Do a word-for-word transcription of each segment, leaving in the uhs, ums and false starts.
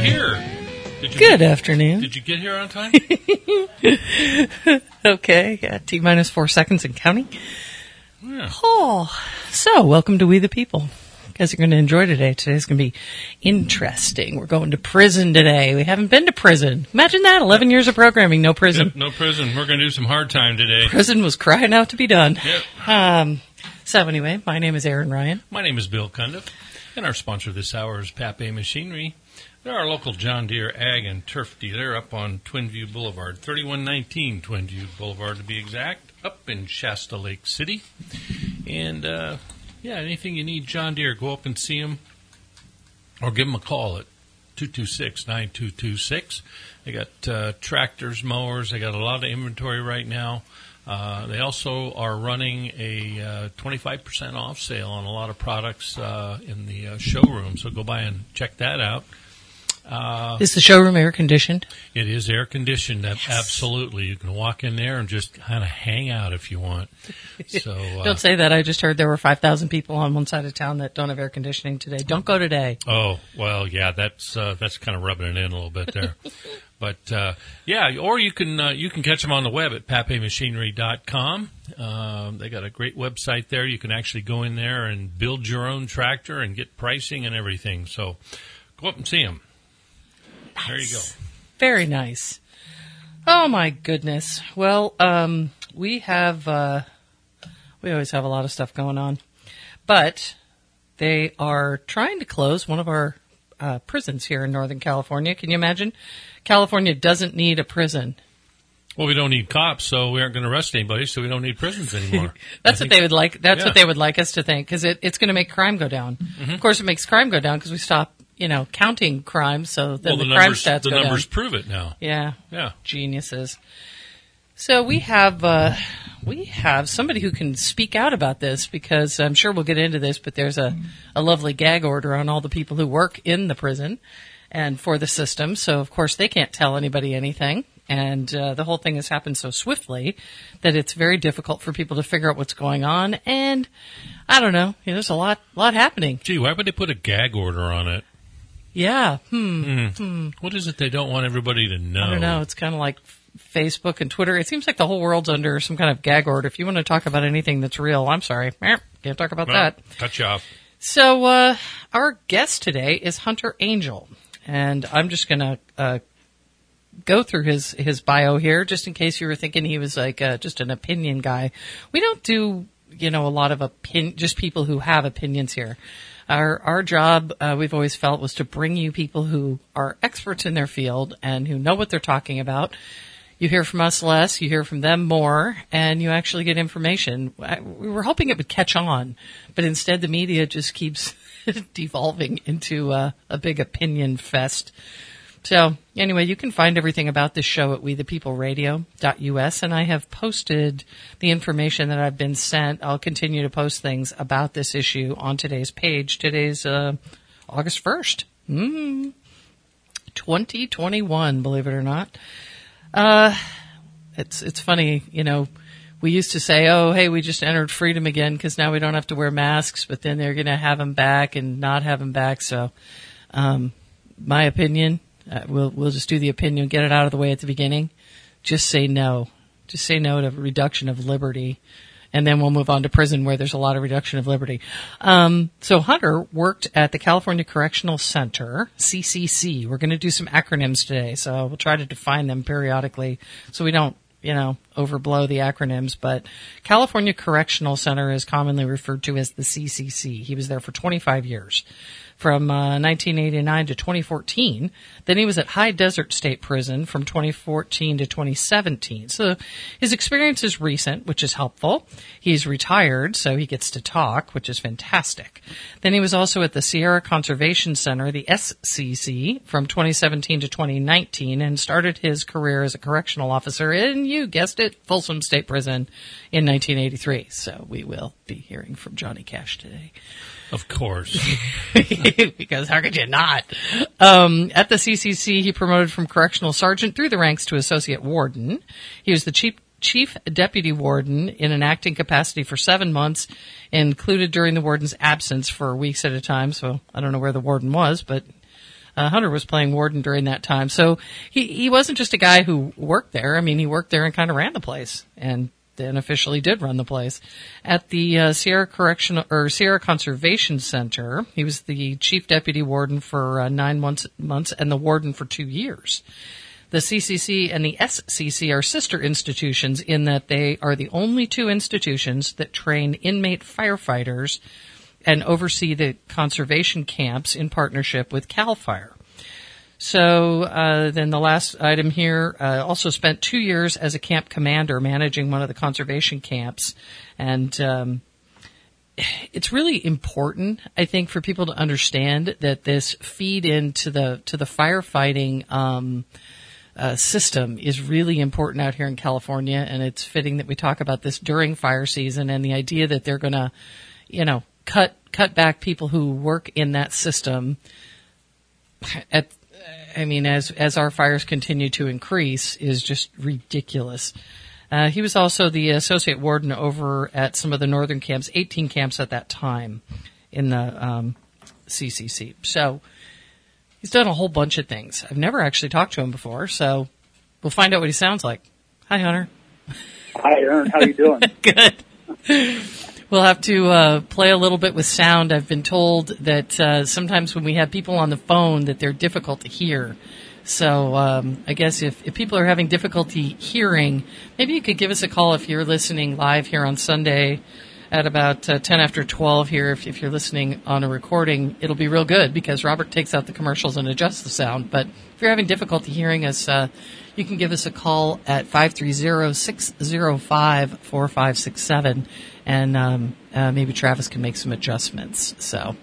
here. Did you Good get, afternoon. Did you get here on time? Okay, yeah, T minus four seconds and counting. Yeah. Oh, so welcome to We the People. You guys are going to enjoy today. Today's going to be interesting. We're going to prison today. We haven't been to prison. Imagine that, eleven years of programming, no prison. Yep, no prison. We're going to do some hard time today. Prison was crying out to be done. Yep. Um, so anyway, my name is Aaron Ryan. My name is Bill Cundiff, and our sponsor this hour is Pape Machinery. They're our local John Deere Ag and Turf dealer up on Twinview Boulevard, thirty-one nineteen Twinview Boulevard to be exact, up in Shasta Lake City. And, uh, yeah, anything you need John Deere, go up and see them or give them a call at two two six, nine two two six. They got uh, tractors, mowers. They got a lot of inventory right now. Uh, they also are running a uh, twenty-five percent off sale on a lot of products uh, in the uh, showroom, so go by and check that out. Uh, Is the showroom air conditioned? It is air conditioned. Yes. Absolutely. You can walk in there and just kind of hang out if you want. So uh, Don't say that. I just heard there were five thousand people on one side of town that don't have air conditioning today. Don't go today. Oh, well, yeah, that's uh, that's kind of rubbing it in a little bit there. But, uh, yeah, or you can uh, you can catch them on the web at pape machinery dot com. Um, they got a great website there. You can actually go in there and build your own tractor and get pricing and everything. So go up and see them. Nice. There you go. Very nice. Oh, my goodness. Well, um, we have, uh, we always have a lot of stuff going on. But they are trying to close one of our uh, prisons here in Northern California. Can you imagine? California doesn't need a prison. Well, we don't need cops, so we aren't going to arrest anybody, so we don't need prisons anymore. That's what they would like. That's yeah. what they would like us to think, because it, it's going to make crime go down. Mm-hmm. Of course, it makes crime go down because we stop, you know, counting crimes, so then well, the, the crime numbers, stats the go numbers down. prove it now. Yeah, yeah, geniuses. So we have uh, we have somebody who can speak out about this, because I'm sure we'll get into this, but there's a, a lovely gag order on all the people who work in the prison and for the system. So of course they can't tell anybody anything. And uh, the whole thing has happened so swiftly that it's very difficult for people to figure out what's going on. And I don't know, you know, there's a lot, lot happening. Gee, why would they put a gag order on it? Yeah. Hmm. Mm. hmm. What is it they don't want everybody to know? I don't know. It's kind of like Facebook and Twitter. It seems like the whole world's under some kind of gag order. If you want to talk about anything that's real, I'm sorry, can't talk about well, that. Cut you off. So uh, our guest today is Hunter Angel, and I'm just going to uh, go through his, his bio here, just in case you were thinking he was like uh, just an opinion guy. We don't do, you know, a lot of opinion, just people who have opinions here. Our our job, uh, we've always felt, was to bring you people who are experts in their field and who know what they're talking about. You hear from us less, you hear from them more, and you actually get information. We were hoping it would catch on, but instead the media just keeps devolving into uh, a big opinion fest. So anyway, you can find everything about this show at we the people radio dot U S, and I have posted the information that I've been sent. I'll continue to post things about this issue on today's page. Today's uh, August first, mm, twenty twenty-one, believe it or not. Uh, it's it's funny, you know, we used to say, oh, hey, we just entered freedom again because now we don't have to wear masks, but then they're going to have them back and not have them back. So um, my opinion... Uh, we'll we'll just do the opinion, get it out of the way at the beginning. Just say no. Just say no to reduction of liberty, and then we'll move on to prison, where there's a lot of reduction of liberty. Um, so Hunter worked at the California Correctional Center, C C C. We're going to do some acronyms today, so we'll try to define them periodically so we don't, you know, overblow the acronyms. But California Correctional Center is commonly referred to as the C C C. He was there for twenty-five years. From uh, nineteen eighty-nine to twenty fourteen. Then he was at High Desert State Prison from twenty fourteen to twenty seventeen. So his experience is recent, which is helpful. He's retired, so he gets to talk, which is fantastic. Then he was also at the Sierra Conservation Center, the S C C, from twenty seventeen to twenty nineteen, and started his career as a correctional officer in, you guessed it, Folsom State Prison in nineteen eighty-three. So we will be hearing from Johnny Cash today. Of course. Because how could you not? Um, at the C C C, he promoted from correctional sergeant through the ranks to associate warden. He was the chief chief deputy warden in an acting capacity for seven months, included during the warden's absence for weeks at a time. So I don't know where the warden was, but Uh, Hunter was playing warden during that time. So he, he wasn't just a guy who worked there. I mean, he worked there and kind of ran the place, and then officially did run the place. At the uh, Sierra Correctional or Sierra Conservation Center, he was the chief deputy warden for uh, nine months, months and the warden for two years. The C C C and the S C C are sister institutions in that they are the only two institutions that train inmate firefighters and oversee the conservation camps in partnership with CAL FIRE. So uh, then the last item here, uh, also spent two years as a camp commander managing one of the conservation camps. And um, it's really important, I think, for people to understand that this feed into the to the firefighting um, uh, system is really important out here in California. And it's fitting that we talk about this during fire season, and the idea that they're going to, you know, cut cut back people who work in that system at I mean, as as our fires continue to increase, is just ridiculous. Uh, he was also the associate warden over at some of the northern camps, eighteen camps at that time in the um, C C C. So he's done a whole bunch of things. I've never actually talked to him before, so we'll find out what he sounds like. Hi, Hunter. Hi, Aaron. How you doing? Good. We'll have to uh, play a little bit with sound. I've been told that uh, sometimes when we have people on the phone that they're difficult to hear. So um, I guess if, if people are having difficulty hearing, maybe you could give us a call if you're listening live here on Sunday at about uh, ten after twelve here. If, if you're listening on a recording, it'll be real good because Robert takes out the commercials and adjusts the sound. But if you're having difficulty hearing us, uh, you can give us a call at five three zero, six zero five, four five six seven. And um, uh, maybe Travis can make some adjustments. So,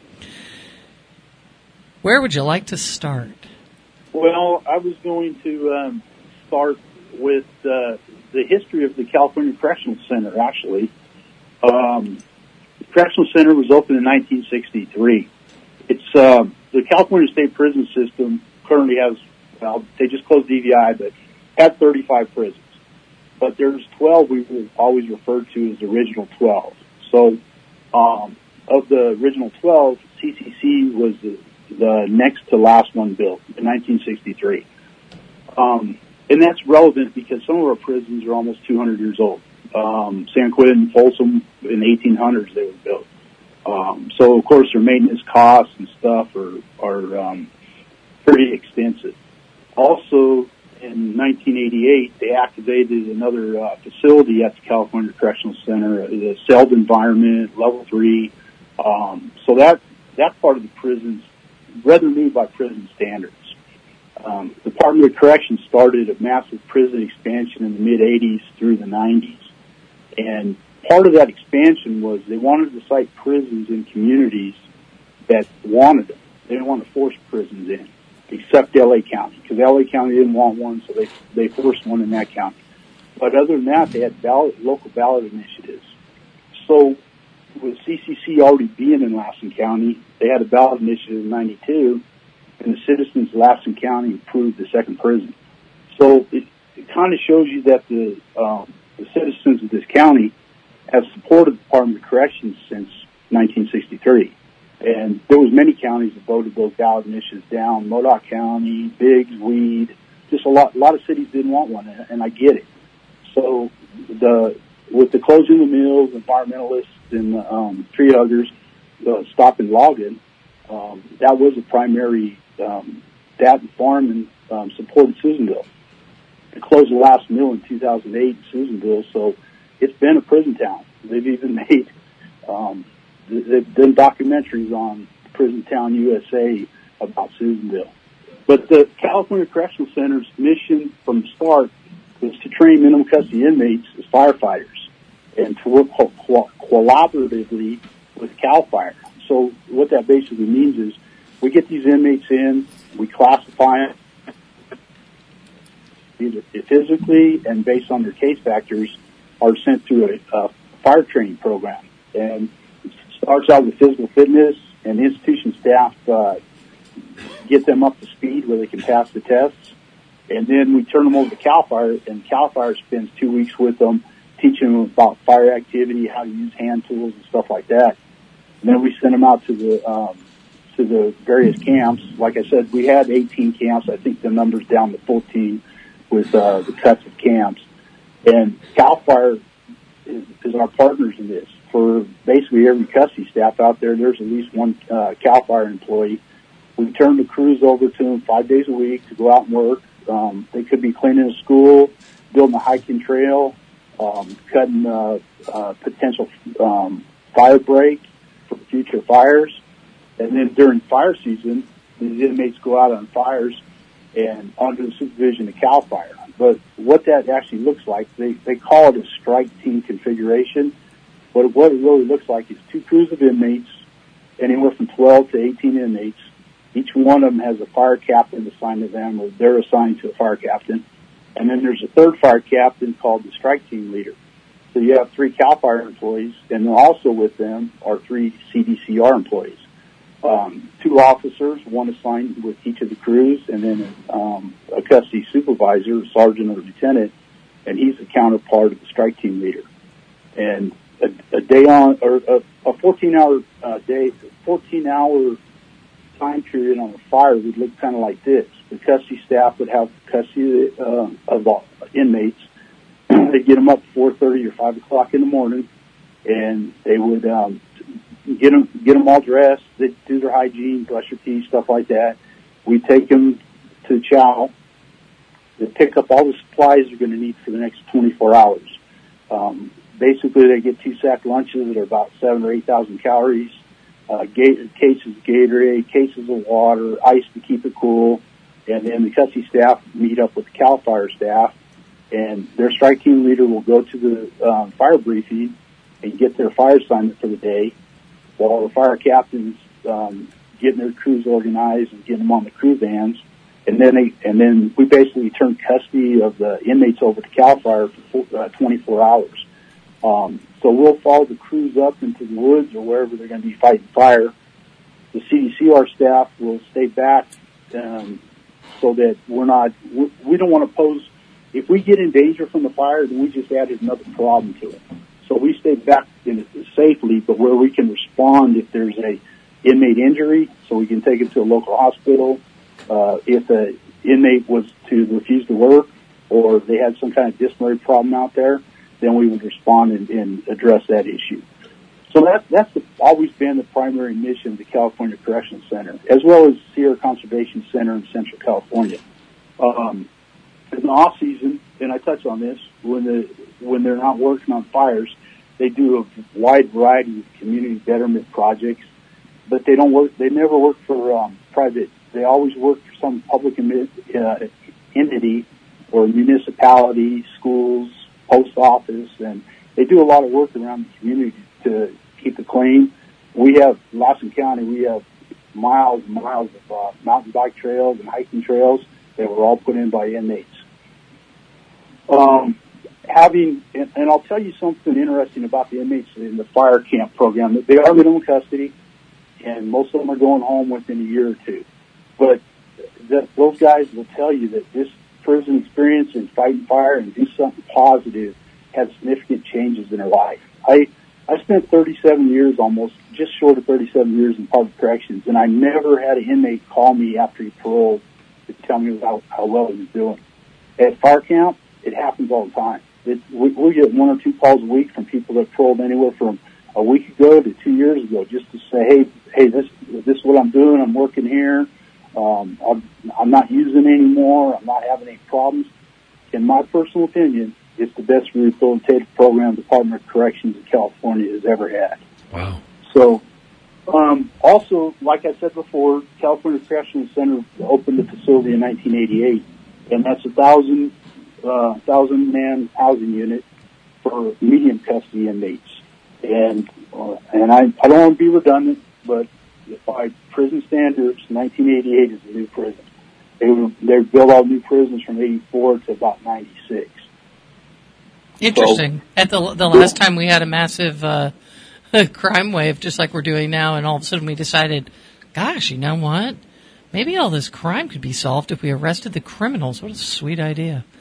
where would you like to start? Well, I was going to um, start with uh, the history of the California Correctional Center, actually. Um, the Correctional Center was opened in nineteen sixty-three. It's uh, the California State Prison System currently has, well, they just closed D V I, but had thirty-five prisons. But there's twelve we will always refer to as the original twelve. So, um, of the original twelve, C C C was the, the next to last one built in nineteen sixty-three. Um, and that's relevant because some of our prisons are almost two hundred years old. Um, San Quentin and Folsom in the eighteen hundreds they were built. Um, so of course their maintenance costs and stuff are, are, um, pretty extensive. Also, in nineteen eighty-eight, they activated another uh, facility at the California Correctional Center, the celled environment, level three. Um, so that that part of the prison's rather new by prison standards. Um, the Department of Corrections started a massive prison expansion in the mid-eighties through the nineties. And part of that expansion was they wanted to site prisons in communities that wanted them. They didn't want to force prisons in, except L A County, because L A County didn't want one, so they they forced one in that county. But other than that, they had ballot, local ballot initiatives. So with C C C already being in Lassen County, they had a ballot initiative in ninety-two, and the citizens of Lassen County approved the second prison. So it, it kind of shows you that the, um, the citizens of this county have supported the Department of Corrections since nineteen sixty-three. And there was many counties that voted those ballot initiatives down. Modoc County, Biggs, Weed, just a lot, a lot of cities didn't want one, and I get it. So the, with the closing of the mills, environmentalists and, um, tree huggers, uh, stopping logging, um, that was a primary, um, that and farming, um, supported Susanville. They closed the last mill in two thousand eight in Susanville, so it's been a prison town. They've even made, um, they've done documentaries on Prison Town U S A about Susanville. But the California Correctional Center's mission from the start was to train minimum custody inmates as firefighters and to work co- co- collaboratively with CAL FIRE. So what that basically means is we get these inmates in, we classify them either physically and based on their case factors are sent through a, a fire training program. And it starts out with physical fitness, and institution staff uh, get them up to speed where they can pass the tests. And then we turn them over to CAL FIRE, and CAL FIRE spends two weeks with them, teaching them about fire activity, how to use hand tools and stuff like that. And then we send them out to the um, to the various camps. Like I said, we had eighteen camps. I think the number's down to fourteen with uh, the cuts of camps. And CAL FIRE is, is our partners in this. For basically every custody staff out there, there's at least one uh, CAL FIRE employee. We turn the crews over to them five days a week to go out and work. Um, they could be cleaning a school, building a hiking trail, um, cutting uh, uh, potential um, fire break for future fires. And then during fire season, the inmates go out on fires and under the supervision of CAL FIRE. But what that actually looks like, they, they call it a strike team configuration. But what it really looks like is two crews of inmates, anywhere from twelve to eighteen inmates. Each one of them has a fire captain assigned to them, or they're assigned to a fire captain. And then there's a third fire captain called the strike team leader. So you have three CAL FIRE employees, and then also with them are three C D C R employees. Um, two officers, one assigned with each of the crews, and then um, a custody supervisor, a sergeant or lieutenant, and he's the counterpart of the strike team leader. And a, a day on, or a, a fourteen-hour uh, day, fourteen-hour time period on a fire would look kind of like this. The custody staff would have custody uh, of all inmates. They'd get them up at four thirty or five o'clock in the morning, and they would um, get them get them all dressed. They'd do their hygiene, brush their teeth, stuff like that. We'd take them to chow. They'd pick up all the supplies they're going to need for the next twenty-four hours. Um, basically, they get two sack lunches that are about seven or eight thousand calories. Uh, ga- cases of Gatorade, cases of water, ice to keep it cool, and then the custody staff meet up with the CAL FIRE staff, and their strike team leader will go to the um, fire briefing and get their fire assignment for the day, while the fire captains um, getting their crews organized and getting them on the crew vans, and then they, and then we basically turn custody of the inmates over to CAL FIRE for uh, twenty-four hours. Um, so we'll follow the crews up into the woods or wherever they're going to be fighting fire. The C D C R staff will stay back um, so that we're not, we, we don't want to pose, if we get in danger from the fire, then we just added another problem to it. So we stay back in it safely, but where we can respond if there's a inmate injury, so we can take it to a local hospital. Uh, if the inmate was to refuse to work or they had some kind of disciplinary problem out there, then we would respond and, and address that issue. So that, that's the, always been the primary mission of the California Correctional Center, as well as Sierra Conservation Center in Central California. Um, in the off season, and I touch on this, when the when they're not working on fires, they do a wide variety of community betterment projects, but they don't work. They never work for um, private. They always work for some public uh, entity or municipality, schools, post office, and they do a lot of work around the community to keep it clean. We have, Lawson County, we have miles and miles of uh, mountain bike trails and hiking trails that were all put in by inmates. Um, having, and, and I'll tell you something interesting about the inmates in the fire camp program. They are minimum custody, and most of them are going home within a year or two. But the, those guys will tell you that this prison experience in fighting fire and do something positive has significant changes in their life. I I spent thirty-seven years, almost just short of thirty-seven years in public corrections, and I never had an inmate call me after he paroled to tell me about how well he was doing. At fire camp, it happens all the time. It, we, we get one or two calls a week from people that paroled anywhere from a week ago to two years ago, just to say, hey, hey, this this is what I'm doing. I'm working here. Um, I'm, I'm not using anymore. I'm not having any problems. In my personal opinion, it's the best rehabilitative program the Department of Corrections in California has ever had. Wow. So, um, also, like I said before, California Correctional Center opened the facility in nineteen eighty-eight, and that's a thousand, uh, thousand man housing unit for medium custody inmates. And, uh, and I, I don't want to be redundant, but by prison standards, nineteen eighty-eight is a new prison. They were, they built all new prisons from eighty-four to about ninety-six. Interesting. So, At the the last time we had a massive uh, crime wave, just like we're doing now, and all of a sudden we decided, gosh, you know what? Maybe all this crime could be solved if we arrested the criminals. What a sweet idea.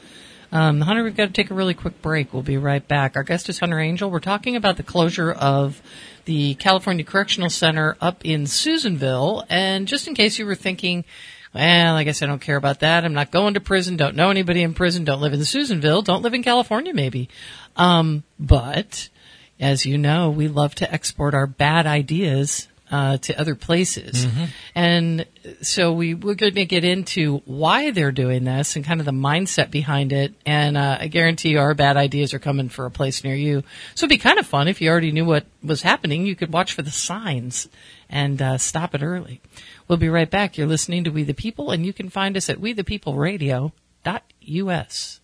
Um, Hunter, we've got to take a really quick break. We'll be right back. Our guest is Hunter Angel. We're talking about the closure of the California Correctional Center up in Susanville. And just in case you were thinking, well, I guess I don't care about that. I'm not going to prison. Don't know anybody in prison. Don't live in Susanville. Don't live in California, maybe. Um, but as you know, we love to export our bad ideas uh, to other places. Mm-hmm. And so we, we're going to get into why they're doing this and kind of the mindset behind it. And uh, I guarantee you our bad ideas are coming for a place near you. So it'd be kind of fun if you already knew what was happening. You could watch for the signs and uh, stop it early. We'll be right back. You're listening to We the People, and you can find us at we the people radio dot u s.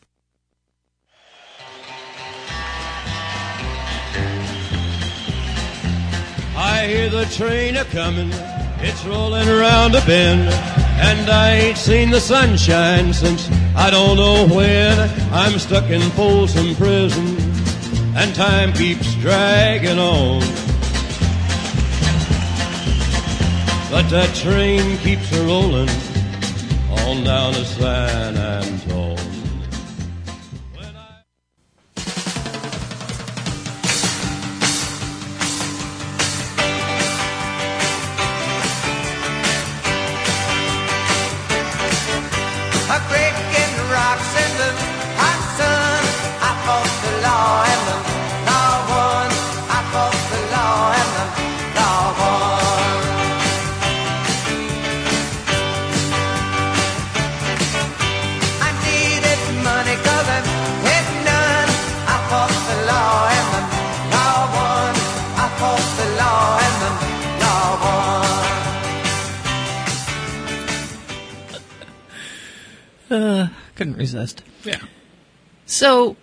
I hear the train a-comin', it's rolling around a bend, and I ain't seen the sunshine since I don't know when. I'm stuck in Folsom Prison, and time keeps dragging on. But that train keeps a-rollin' on down to San Antone. Uh, couldn't resist. Yeah. So,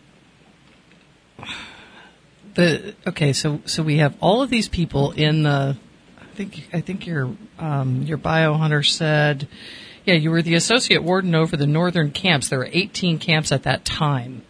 the okay, so so we have all of these people in the. I think I think your um, your bio hunter said, yeah, you were the associate warden over the northern camps. There were eighteen camps at that time,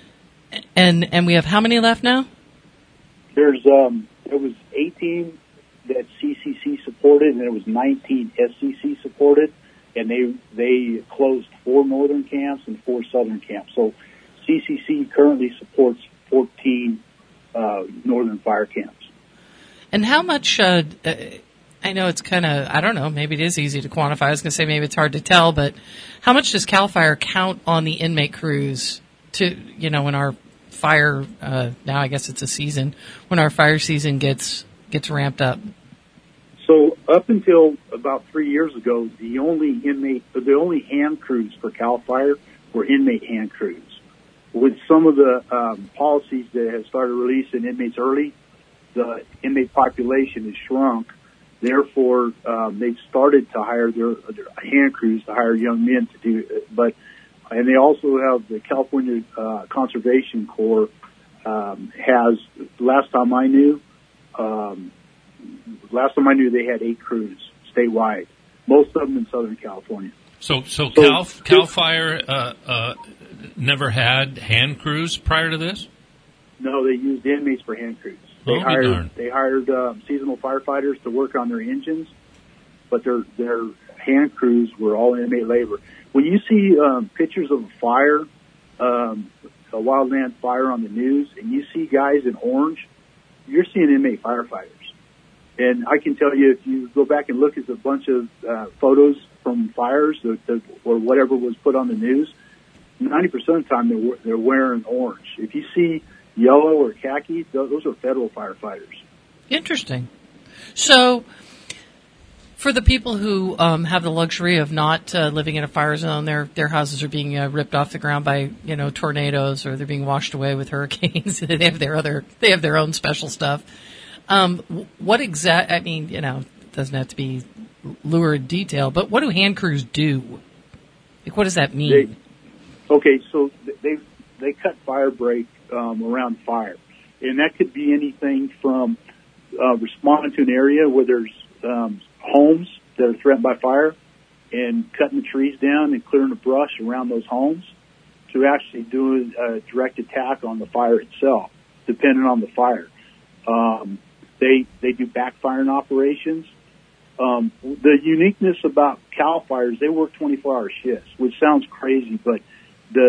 and and we have how many left now? There's um, there was eighteen that C C C supported, and there was nineteen S C C supported. And they they closed four northern camps and four southern camps. So C C C currently supports fourteen uh, northern fire camps. And how much, uh, uh, I know it's kind of, I don't know, maybe it is easy to quantify. I was going to say maybe it's hard to tell, but how much does CAL FIRE count on the inmate crews to, you know, when our fire, uh, now I guess it's a season, when our fire season gets gets ramped up? So up until about three years ago, the only inmate, the only hand crews for CAL FIRE were inmate hand crews. With some of the um, policies that have started releasing inmates early, the inmate population has shrunk. Therefore, um, they've started to hire their, their hand crews to hire young men to do it. But and they also have the California uh, Conservation Corps um, has. Last time I knew. Um, Last time I knew, they had eight crews statewide, most of them in Southern California. So, so, so Cal, Cal Fire uh, uh, never had hand crews prior to this? No, they used inmates for hand crews. They oh, hired darn. they hired um, seasonal firefighters to work on their engines, but their their hand crews were all inmate labor. When you see um, pictures of a fire, um, a wildland fire on the news, and you see guys in orange, you're seeing inmate firefighters. And I can tell you, if you go back and look at a bunch of uh, photos from fires that, that, or whatever was put on the news, ninety percent of the time they're, they're wearing orange. If you see yellow or khaki, those are federal firefighters. Interesting. So, for the people who um, have the luxury of not uh, living in a fire zone, their their houses are being uh, ripped off the ground by you know tornadoes, or they're being washed away with hurricanes. They have their other they have their own special stuff. Um, what exact? I mean, you know, it doesn't have to be lurid detail, but what do hand crews do? Like, what does that mean? They, okay, so they they cut fire break um, around fire, and that could be anything from uh, responding to an area where there's um, homes that are threatened by fire, and cutting the trees down and clearing the brush around those homes, to actually doing a direct attack on the fire itself, depending on the fire. Um, They they do backfiring operations. Um, the uniqueness about CAL FIRE is they work twenty-four hour shifts, which sounds crazy, but the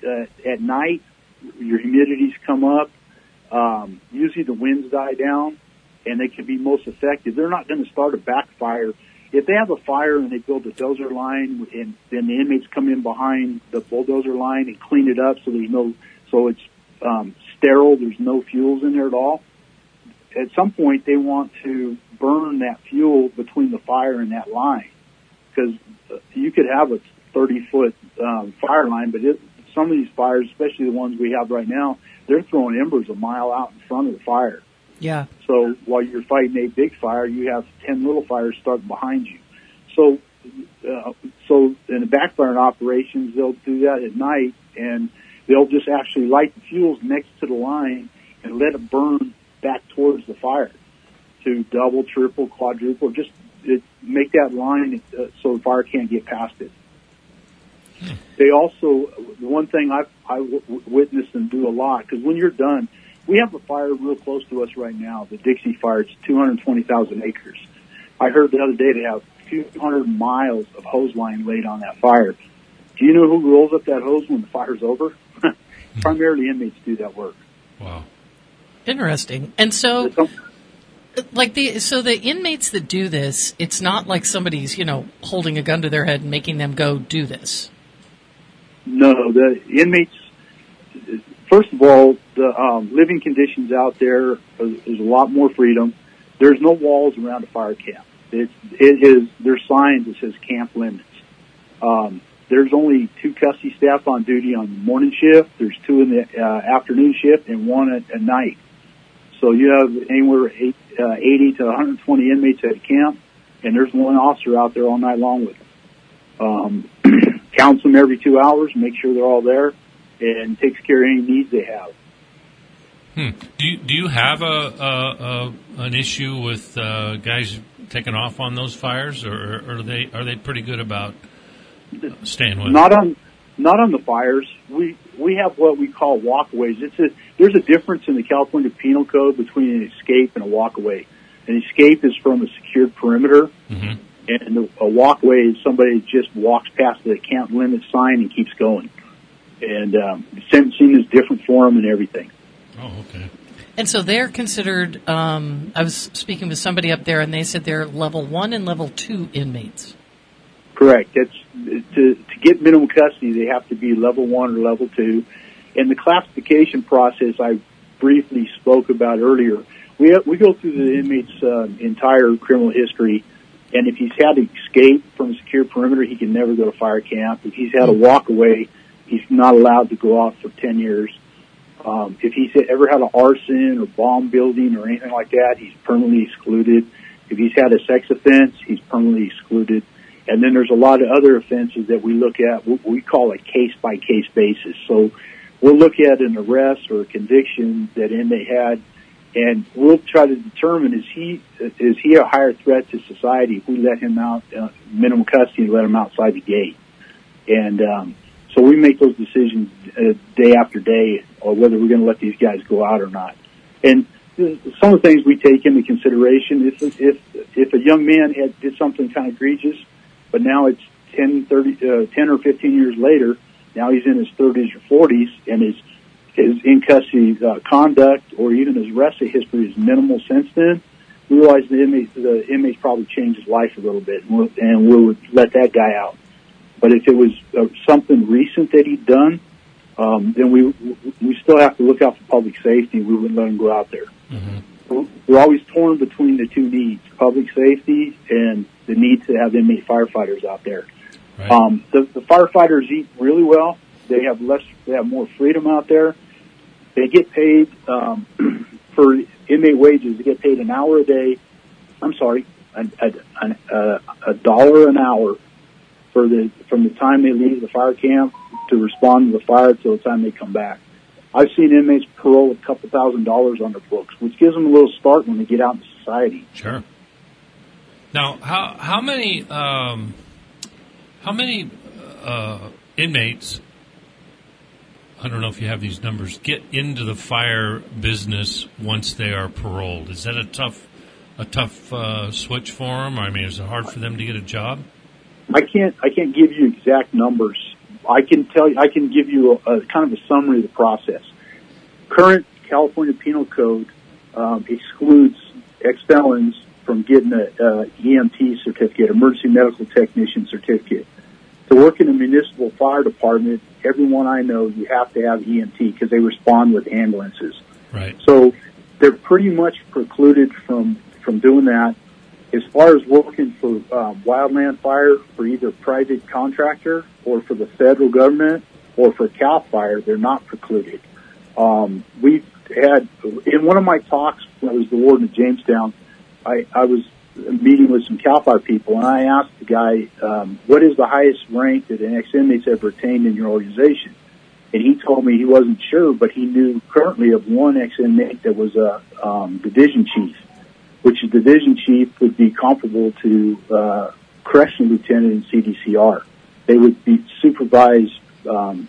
uh, at night, your humidities come up. Um, usually the winds die down, and they can be most effective. They're not going to start a backfire. If they have a fire and they build a dozer line, and then the inmates come in behind the bulldozer line and clean it up so there's no, so it's um, sterile. There's no fuels in there at all. At some point, they want to burn that fuel between the fire and that line, because you could have a thirty-foot um, fire line, but it, some of these fires, especially the ones we have right now, they're throwing embers a mile out in front of the fire. Yeah. So while you're fighting a big fire, you have ten little fires starting behind you. So, uh, so in the backfiring operations, they'll do that at night, and they'll just actually light the fuels next to the line and let it burn back towards the fire to double, triple, quadruple, just it, make that line uh, so the fire can't get past it. Hmm. They also, the one thing I've I w- witnessed them do a lot, because when you're done, we have a fire real close to us right now, the Dixie Fire. It's two hundred twenty thousand acres. I heard the other day they have two hundred miles of hose line laid on that fire. Do you know who rolls up that hose when the fire's over? Primarily inmates do that work. Wow. Interesting. And so, like the so the inmates that do this, it's not like somebody's, you know, holding a gun to their head and making them go do this. No, the inmates. First of all, the um, living conditions out there, there's a lot more freedom. There's no walls around a fire camp. It's, it is, there's signs that says camp limits. Um, there's only two custody staff on duty on the morning shift. There's two in the uh, afternoon shift and one at, at night. So you have anywhere eight, uh, eighty to one hundred twenty inmates at camp, and there's one officer out there all night long with them. Um, counts them every two hours, make sure they're all there, and takes care of any needs they have. Hmm. Do you, do you have a, a, a an issue with uh, guys taking off on those fires, or, or are they are they pretty good about staying with not it? on not on the fires? We we have what we call walkaways. It's a there's a difference in the California Penal Code between an escape and a walkaway. An escape is from a secured perimeter, mm-hmm. and a walkaway is somebody that just walks past the camp limit sign and keeps going. And um, sentencing is different for them and everything. Oh, okay. And so they're considered, um, I was speaking with somebody up there, and they said they're level one and level two inmates. Correct. That's, to, to get minimum custody, they have to be level one or level two. And the classification process I briefly spoke about earlier, we have, we go through the inmate's uh, entire criminal history, and if he's had to escape from a secure perimeter, he can never go to fire camp. If he's had a walk away, he's not allowed to go out for ten years. Um, if he's ever had an arson or bomb building or anything like that, he's permanently excluded. If he's had a sex offense, he's permanently excluded. And then there's a lot of other offenses that we look at, what we call a case-by-case basis. So we'll look at an arrest or a conviction that inmate had, and we'll try to determine, is he is he a higher threat to society if we let him out, uh, minimum custody, and let him outside the gate. And um, so we make those decisions uh, day after day, or whether we're going to let these guys go out or not. And some of the things we take into consideration, if if if a young man had did something kind of egregious, but now it's ten, thirty, uh, ten or fifteen years later, now he's in his thirties or forties, and his his in custody uh, conduct or even his arrest history is minimal since then, we realize the inmate the inmate's probably changed his life a little bit, and we'll, and we'll let that guy out. But if it was uh, something recent that he'd done, um, then we we still have to look out for public safety. We wouldn't let him go out there. Mm-hmm. We're always torn between the two needs: public safety and the need to have inmate firefighters out there. Right. Um, the, the firefighters eat really well. They have less. They have more freedom out there. They get paid um, for inmate wages. They get paid an hour a day. I'm sorry, a, a, a, a dollar an hour for the from the time they leave the fire camp to respond to the fire till the time they come back. I've seen inmates parole a couple thousand dollars on their books, which gives them a little start when they get out in society. Sure. Now, how how many um, how many uh, inmates? I don't know if you have these numbers. Get into the fire business once they are paroled. Is that a tough a tough uh, switch for them? I mean, is it hard for them to get a job? I can't I can't give you exact numbers, I can tell you, I can give you a, a kind of a summary of the process. Current California Penal Code um, excludes ex-felons from getting a, a E M T certificate, emergency medical technician certificate. To work in a municipal fire department, everyone I know, you have to have E M T because they respond with ambulances. Right. So they're pretty much precluded from, from doing that. As far as working for um, wildland fire for either private contractor or for the federal government or for CAL FIRE, they're not precluded. Um, we've had, in one of my talks when I was the warden of Jamestown, I, I was meeting with some CAL FIRE people, and I asked the guy, um, what is the highest rank that an ex-inmate's ever attained in your organization? And he told me he wasn't sure, but he knew currently of one ex-inmate that was a um, division chief, which a division chief would be comparable to uh, correctional lieutenant in C D C R. They would be supervised um,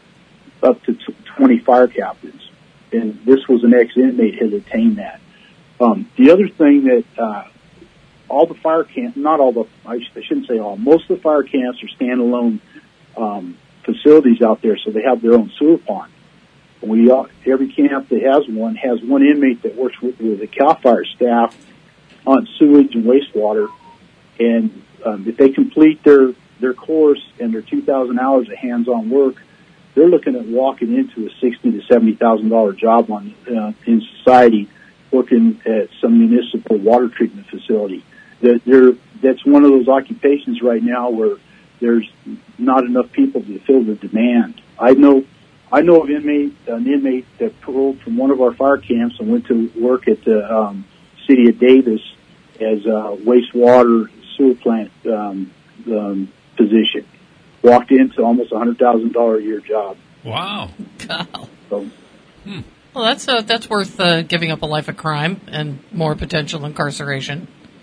up to t- twenty fire captains, and this was an ex-inmate had attained that. Um, the other thing that uh, all the fire camps, not all the, I, sh- I shouldn't say all, most of the fire camps are standalone um, facilities out there, so they have their own sewer pond. We all, every camp that has one has one inmate that works with, with the CAL FIRE staff on sewage and wastewater, and um, if they complete their their course and their two thousand hours of hands-on work, they're looking at walking into a sixty to seventy thousand dollar job on uh, in society, working at some municipal water treatment facility. That they're, that's one of those occupations right now where there's not enough people to fill the demand. I know. I know of inmate, an inmate that paroled from one of our fire camps and went to work at the um, city of Davis as a wastewater sewer plant um, um, position. Walked into almost a hundred thousand dollar a year job. Wow. So, hmm. Well, that's uh, that's worth uh, giving up a life of crime and more potential incarceration.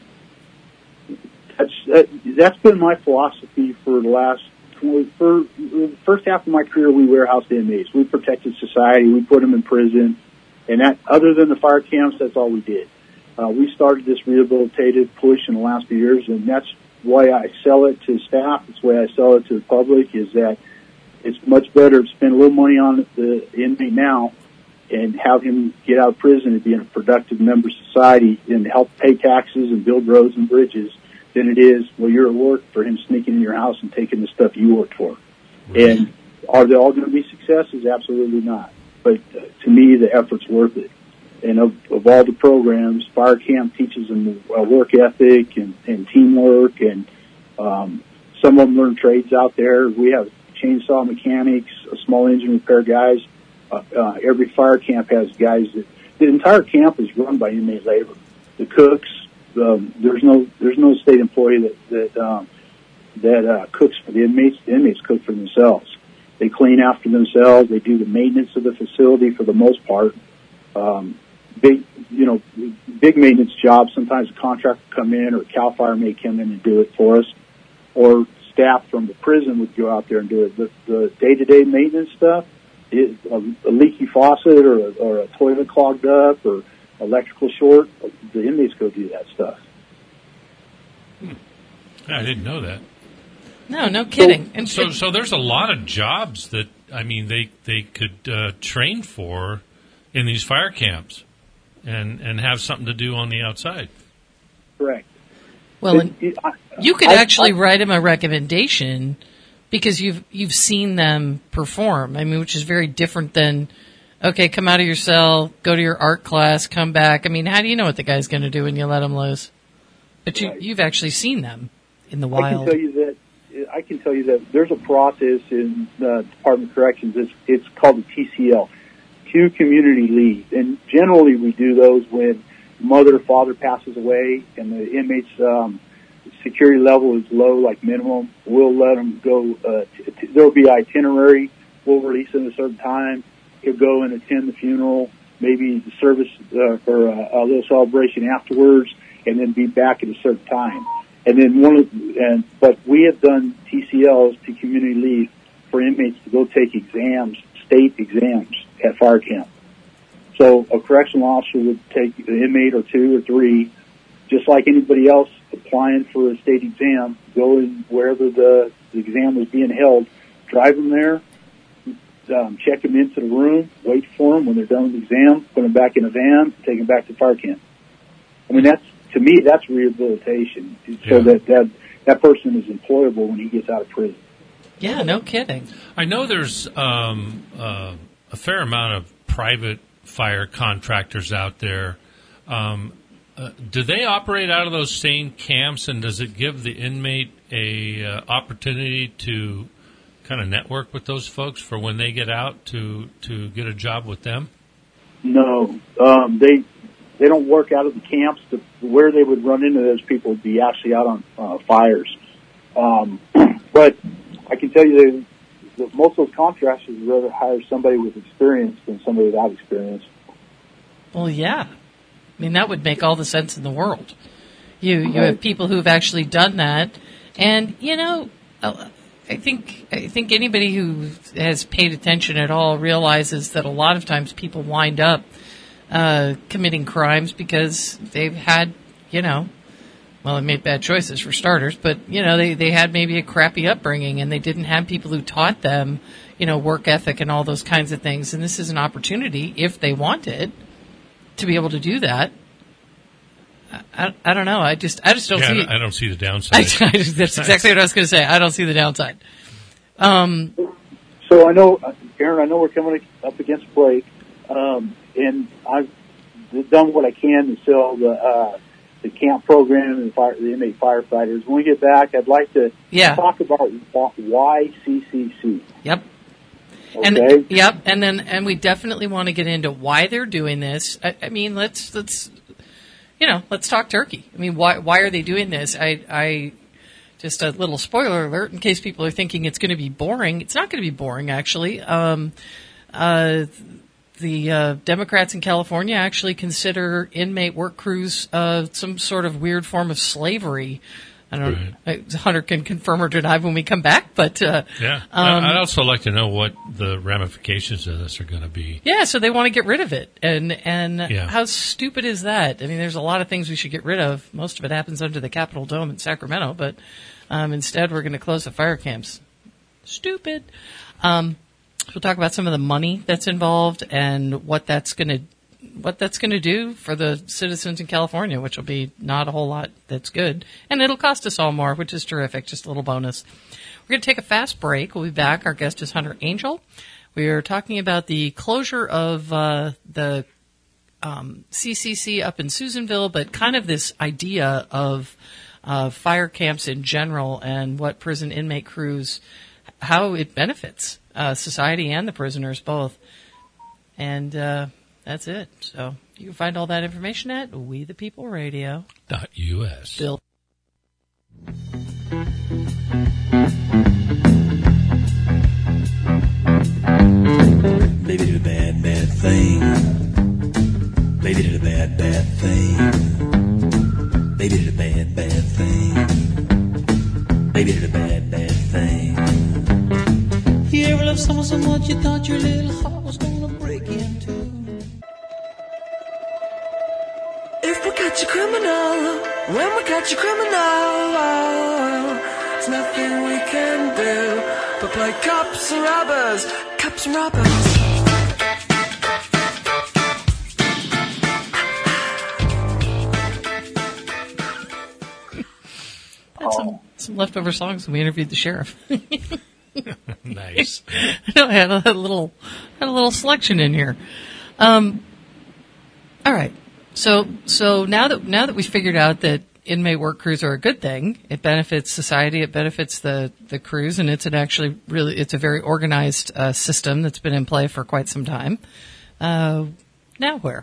That's uh, that's been my philosophy for the last. For the first half of my career, we warehoused inmates. We protected society. We put them in prison. And that, other than the fire camps, that's all we did. Uh, we started this rehabilitative push in the last few years, and that's why I sell it to staff. That's why I sell it to the public, is that it's much better to spend a little money on the inmate now and have him get out of prison and be a productive member of society and help pay taxes and build roads and bridges than it is, well, you're at work, for him sneaking in your house and taking the stuff you worked for. Right. And are they all going to be successes? Absolutely not. But uh, to me, the effort's worth it. And of, of all the programs, Fire Camp teaches them uh, work ethic and, and teamwork, and um, some of them learn trades out there. We have chainsaw mechanics, uh, small engine repair guys. Uh, uh, every fire camp has guys that, the entire camp is run by inmate labor. The cooks, Um, there's no there's no state employee that that um, that uh, cooks for the inmates. The inmates cook for themselves. They clean after themselves. They do the maintenance of the facility for the most part. Um, big you know big maintenance jobs. Sometimes a contractor will come in, or CAL FIRE may come in and do it for us, or staff from the prison would go out there and do it. The, the day-to-day maintenance stuff, it, a, a leaky faucet or a, or a toilet clogged up or electrical short, the inmates go do that stuff. Hmm. I didn't know that. No, no kidding. So, and so, so there's a lot of jobs that, I mean, they they could uh, train for in these fire camps and, and have something to do on the outside. Correct. Well, it, it, I, you could I, actually I, write them a recommendation because you've you've seen them perform. I mean, which is very different than, okay, come out of your cell, go to your art class, come back. I mean, how do you know what the guy's going to do when you let him loose? But you, right. you've actually seen them in the I wild. can tell you that. I can tell you that there's a process in the Department of Corrections. It's, it's called the T C L, Q Community Leave, and generally we do those when mother or father passes away and the inmate's um, security level is low, like minimum. We'll let them go. Uh, t- t- there'll be itinerary. We'll release him at a certain time. He'll go and attend the funeral, maybe the service uh, or a, a little celebration afterwards, and then be back at a certain time. And then one of, and but we have done T C Ls to community leave for inmates to go take exams, state exams at fire camp. So a correctional officer would take an inmate or two or three, just like anybody else applying for a state exam, go in wherever the, the exam was being held, drive them there, um, check them into the room, wait for them when they're done with the exam, put them back in a van, take them back to fire camp. I mean, that's, to me, that's rehabilitation, so Yeah. that, that that person is employable when he gets out of prison. Yeah, no kidding. I know there's um, uh, a fair amount of private fire contractors out there. Um, uh, do they operate out of those same camps, and does it give the inmate a uh, opportunity to kind of network with those folks for when they get out to, to get a job with them? No, um, they they don't work out of the camps. The, where they would run into those people would be actually out on uh, fires. Um, but I can tell you that, that most of those contractors would rather hire somebody with experience than somebody without experience. Well, yeah. I mean, that would make all the sense in the world. You you Right. have people who've actually done that, and you know, uh, I think I think anybody who has paid attention at all realizes that a lot of times people wind up uh, committing crimes because they've had, you know, well, they made bad choices for starters, but you know, they they had maybe a crappy upbringing and they didn't have people who taught them, you know, work ethic and all those kinds of things. And this is an opportunity, if they want it, to be able to do that. I, I, I don't know. I just I just don't yeah, see I it. don't- I don't see the I, downside. I just- that's exactly what I was going to say. I don't see the downside. Um, So I know, Aaron, I know we're coming up against break, um, and I've done what I can to sell the uh, the camp program and the, fire, the inmate firefighters. When we get back, I'd like to Yeah. talk about why C C C. yep. Okay. And yep, and then and we definitely want to get into why they're doing this. I, I mean, let's let's you know, let's talk turkey. I mean, why why are they doing this? I I just a little spoiler alert in case people are thinking it's going to be boring. It's not going to be boring, actually. Um, uh, the uh, Democrats in California actually consider inmate work crews uh, some sort of weird form of slavery. I don't know. Right. Hunter can confirm or deny when we come back, but uh, Yeah. um, I'd also like to know what the ramifications of this are going to be. yeah, so they want to get rid of it, and and Yeah. how stupid is that? I mean, there's a lot of things we should get rid of. Most of it happens under the Capitol Dome in Sacramento, but um, instead we're going to close the fire camps. Stupid. Um, we'll talk about some of the money that's involved and what that's going to what that's going to do for the citizens in California, which will be not a whole lot. That's good, and it'll cost us all more, which is terrific. Just a little bonus. We're going to take a fast break. We'll be back. Our guest is Hunter Angel. We are talking about the closure of uh, the um, C C C up in Susanville, but kind of this idea of uh, fire camps in general and what prison inmate crews, how it benefits uh, society and the prisoners both. And uh, that's it. So you can find all that information at We the People Radio. Dot U S. Bill. Baby did a bad, bad thing. Baby did a bad, bad thing. Baby did a bad, bad thing. Baby did a bad, bad thing. You ever love someone so much you thought your little heart was gonna break in two? If we catch a criminal, when we catch a criminal, there's nothing we can do but play cops and robbers, cops and robbers. Had some, some leftover songs when we interviewed the sheriff. Nice. I had a little, had a little selection in here. Um, all right. So, so now that now that we figured out that inmate work crews are a good thing, it benefits society, it benefits the the crews, and it's an actually really it's a very organized uh, system that's been in play for quite some time. Uh, now where?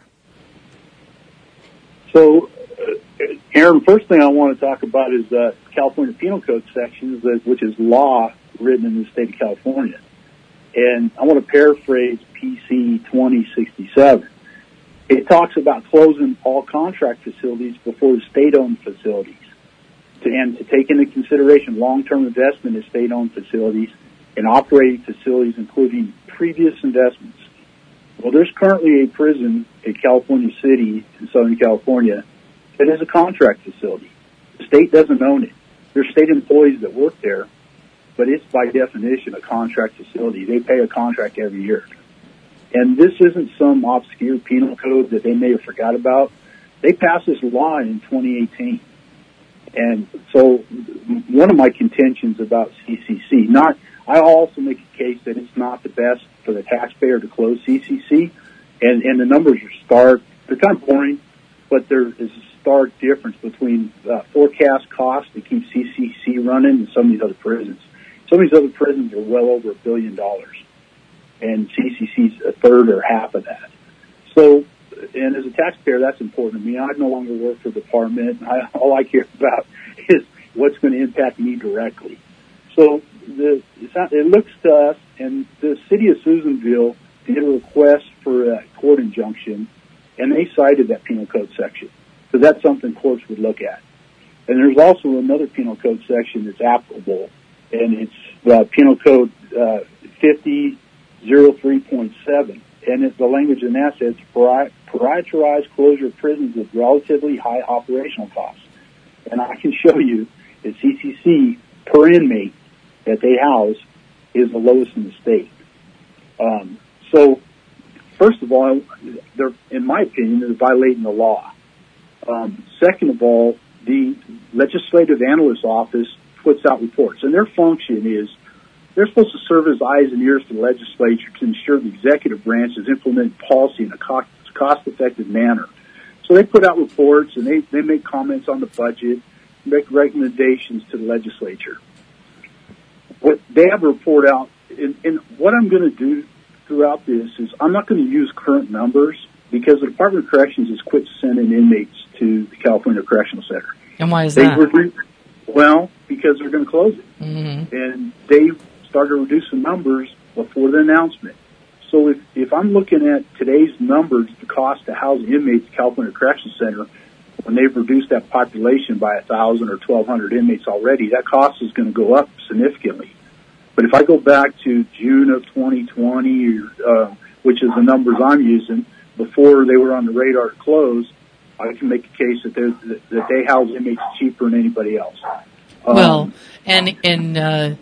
So, uh, Aaron, first thing I want to talk about is uh, California Penal Code sections, which is law written in the state of California. And I want to paraphrase P C twenty sixty-seven. It talks about closing all contract facilities before the state-owned facilities, to, and to take into consideration long-term investment in state-owned facilities and operating facilities, including previous investments. Well, there's currently a prison in California City in Southern California that is a contract facility. The state doesn't own it. There's state employees that work there, but it's by definition a contract facility. They pay a contract every year. And this isn't some obscure penal code that they may have forgot about. They passed this law in twenty eighteen. And so one of my contentions about C C C, not, I also make a case that it's not the best for the taxpayer to close C C C. And, and the numbers are stark. They're kind of boring, but there is a stark difference between uh, forecast costs to keep C C C running and some of these other prisons. Some of these other prisons are well over a billion dollars, and C C C's a third or half of that. So, and as a taxpayer, that's important to me. I no longer work for the department. I, all I care about is what's going to impact me directly. So the, it's not, it looks to us, and the city of Susanville did a request for a court injunction, and they cited that penal code section. So that's something courts would look at. And there's also another penal code section that's applicable, and it's uh, penal code uh, fifty oh three point seven. And it, the language in that says, prioritized closure of prisons with relatively high operational costs. And I can show you that C C C per inmate that they house is the lowest in the state. Um, so, first of all, they're, in my opinion, they're violating the law. Um, second of all, the Legislative Analyst's Office puts out reports, and their function is they're supposed to serve as eyes and ears to the legislature to ensure the executive branch is implementing policy in a cost-effective manner. So they put out reports, and they, they make comments on the budget, make recommendations to the legislature. What they have a report out, and, and what I'm going to do throughout this is I'm not going to use current numbers because the Department of Corrections has quit sending inmates to the California Correctional Center. And why is they that? Reduced, well, because they're going to close it. Mm-hmm. And they started reducing numbers before the announcement. So if, if I'm looking at today's numbers, the cost to house inmates at California Correctional Center, when they've reduced that population by one thousand or twelve hundred inmates already, that cost is going to go up significantly. But if I go back to June of twenty twenty, uh, which is the numbers I'm using, before they were on the radar to close, I can make a case that, that they house inmates cheaper than anybody else. Um, well, and and uh,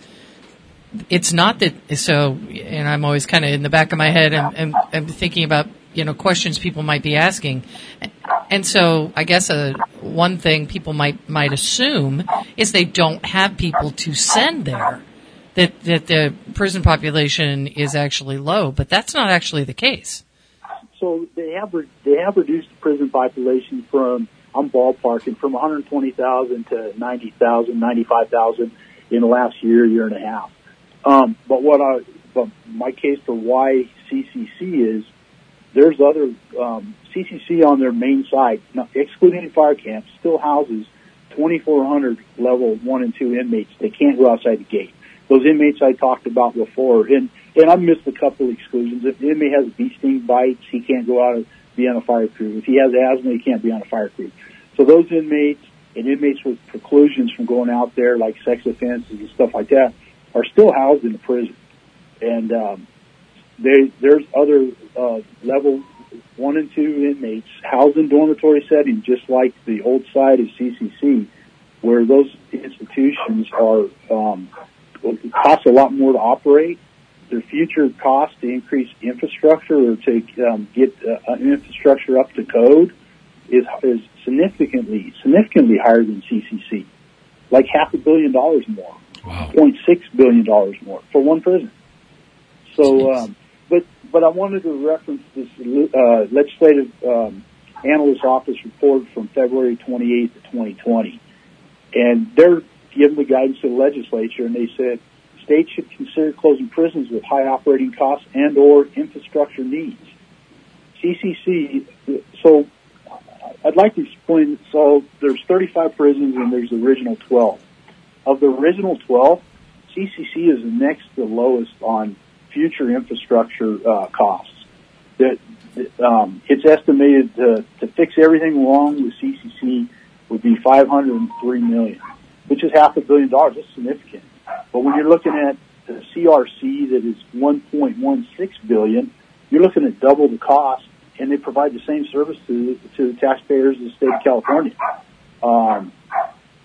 it's not that. So, and I'm always kind of in the back of my head, and I'm, I'm, I'm thinking about you know questions people might be asking, and so I guess uh, one thing people might might assume is they don't have people to send there. That that the prison population is actually low, but that's not actually the case. So they have re- they have reduced the prison population from, I'm ballparking, from one hundred twenty thousand to ninety thousand, ninety-five thousand in the last year, year and a half. Um, but what I, but my case for why C C C is, there's other um, C C C on their main site, not, excluding fire camps, still houses twenty-four hundred level one and two inmates. They can't go outside the gate. Those inmates I talked about before, and, and I've missed a couple of exclusions. If the inmate has bee sting bites, he can't go out and be on a fire crew. If he has asthma, he can't be on a fire crew. So those inmates and inmates with preclusions from going out there, like sex offenses and stuff like that, are still housed in the prison. And um, they, there's other uh, level one and two inmates housed in dormitory settings, just like the old site of C C C, where those institutions are um, it costs a lot more to operate. Their future cost to increase infrastructure or to um, get uh, infrastructure up to code is is significantly significantly higher than C C C, like half a billion dollars more, wow. zero point six billion dollars more for one prison. So, um, but but I wanted to reference this uh, Legislative um, Analyst's Office report from February twenty-eighth of twenty twenty, and they're given the guidance to the legislature, and they said states should consider closing prisons with high operating costs and or infrastructure needs. C C C, so I'd like to explain, so there's thirty-five prisons and there's the original twelve. Of the original twelve, C C C is next to the lowest on future infrastructure uh, costs. That um, it's estimated to, to fix everything wrong with C C C would be five hundred three million dollars. Which is half a billion dollars. That's significant. But when you're looking at the C R C that is one point one six billion dollars, you're looking at double the cost, and they provide the same service to to the taxpayers of the state of California. Um,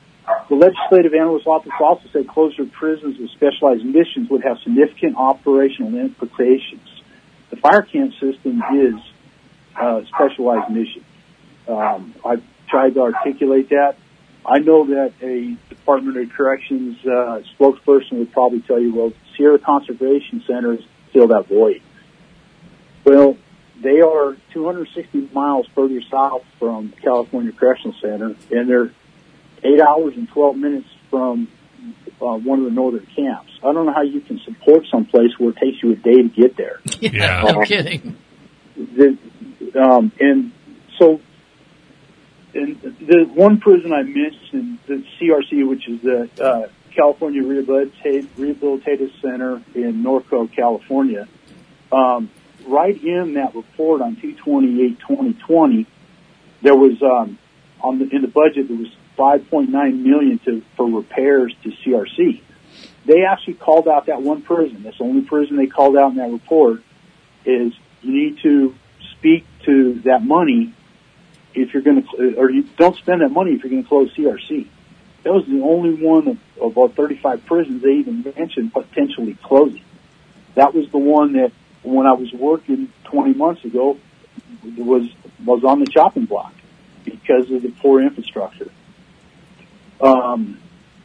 The Legislative Analyst's Office also said closure of prisons with specialized missions would have significant operational implications. The fire camp system is a specialized mission. Um, I've tried to articulate that. I know that a Department of Corrections uh, spokesperson would probably tell you, well, Sierra Conservation Center fill that void. Well, they are two hundred sixty miles further south from California Correctional Center, and they're eight hours and twelve minutes from uh, one of the northern camps. I don't know how you can support someplace where it takes you a day to get there. Yeah, Yeah. no kidding. The, um, and so, and the one prison I mentioned, the C R C, which is the uh, California Rehabilitative, Rehabilitative Center in Norco, California, um, right in that report on two twenty-eight twenty twenty, there was um, on the, in the budget there was five point nine million dollars to for repairs to C R C. They actually called out that one prison. That's the only prison they called out in that report. Is you need to speak to that money if you're going to, or you don't spend that money if you're going to close C R C. That was the only one of, of about thirty-five prisons they even mentioned potentially closing. That was the one that when I was working twenty months ago was was on the chopping block because of the poor infrastructure. Um,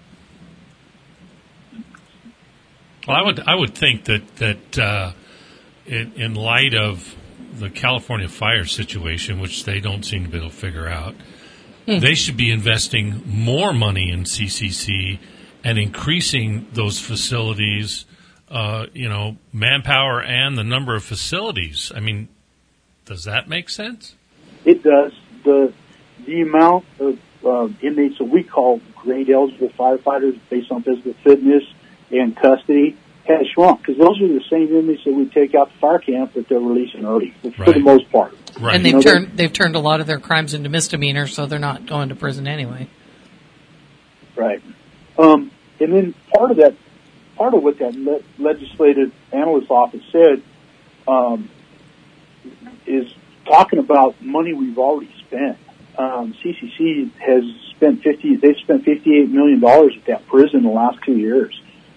Well, I would I would think that that uh, in, in light of the California fire situation, which they don't seem to be able to figure out, hmm. they should be investing more money in C C C and increasing those facilities, uh, you know, manpower and the number of facilities. I mean, does that make sense? It does. The the amount of uh, inmates that we call grade eligible firefighters based on physical fitness and custody has shrunk because those are the same inmates that we take out to fire camp that they're releasing early for Right. the most part. Right. And they've You know, turned they've turned a lot of their crimes into misdemeanors, so they're not going to prison anyway. Right. Um, and then part of that, part of what that le- legislative analyst's office said um, is talking about money we've already spent. Um, C C C has spent fifty. They've spent fifty-eight million dollars at that prison in the last two years.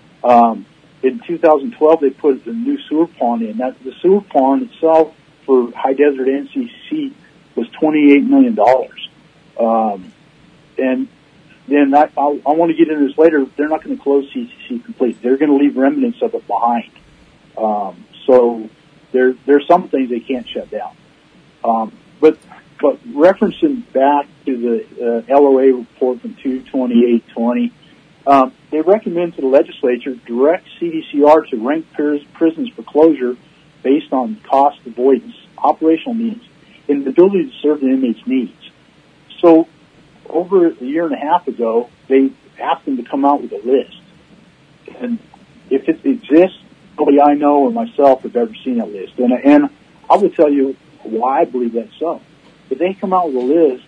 Um, in two thousand twelve, they put a new sewer pond in. That the sewer pond itself for High Desert N C C was twenty-eight million dollars. Um, and then I, I, I want to get into this later. They're not going to close C C C completely. They're going to leave remnants of it behind. Um, so there, there's some things they can't shut down. Um, but but referencing back to the uh, L O A report from two twenty-eight twenty. Um, they recommend to the legislature direct C D C R to rank prisons for closure based on cost avoidance, operational needs, and the ability to serve the inmates' needs. So over a year and a half ago, they asked them to come out with a list. And if it exists, nobody I know or myself have ever seen that list. And, and I will tell you why I believe that's so. If they come out with a list,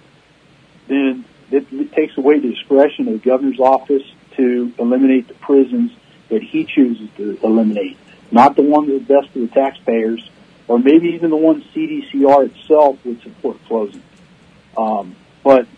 then it, it takes away the discretion of the governor's office to eliminate the prisons that he chooses to eliminate, not the ones that are best for the taxpayers, or maybe even the ones C D C R itself would support closing. Um, but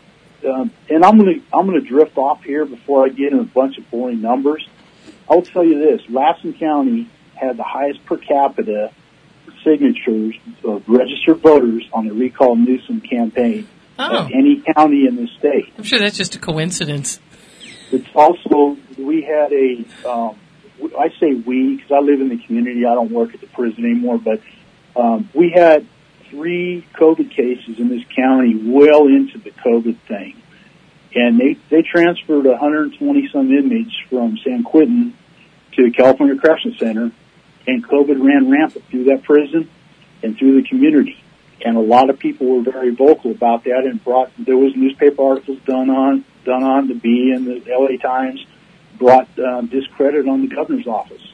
um, and I'm going to I'm going to drift off here before I get into a bunch of boring numbers. I'll tell you this: Lassen County had the highest per capita signatures of registered voters on the Recall Newsom campaign Oh. of any county in the state. I'm sure that's just a coincidence. It's also, we had a, um, I say we because I live in the community. I don't work at the prison anymore, but um, we had three COVID cases in this county well into the COVID thing. And they, they transferred one hundred twenty some inmates from San Quentin to the California Correctional Center, and COVID ran rampant through that prison and through the community. And a lot of people were very vocal about that and brought, there was newspaper articles done on, done on the Bee and the L A Times, brought um, discredit on the governor's office.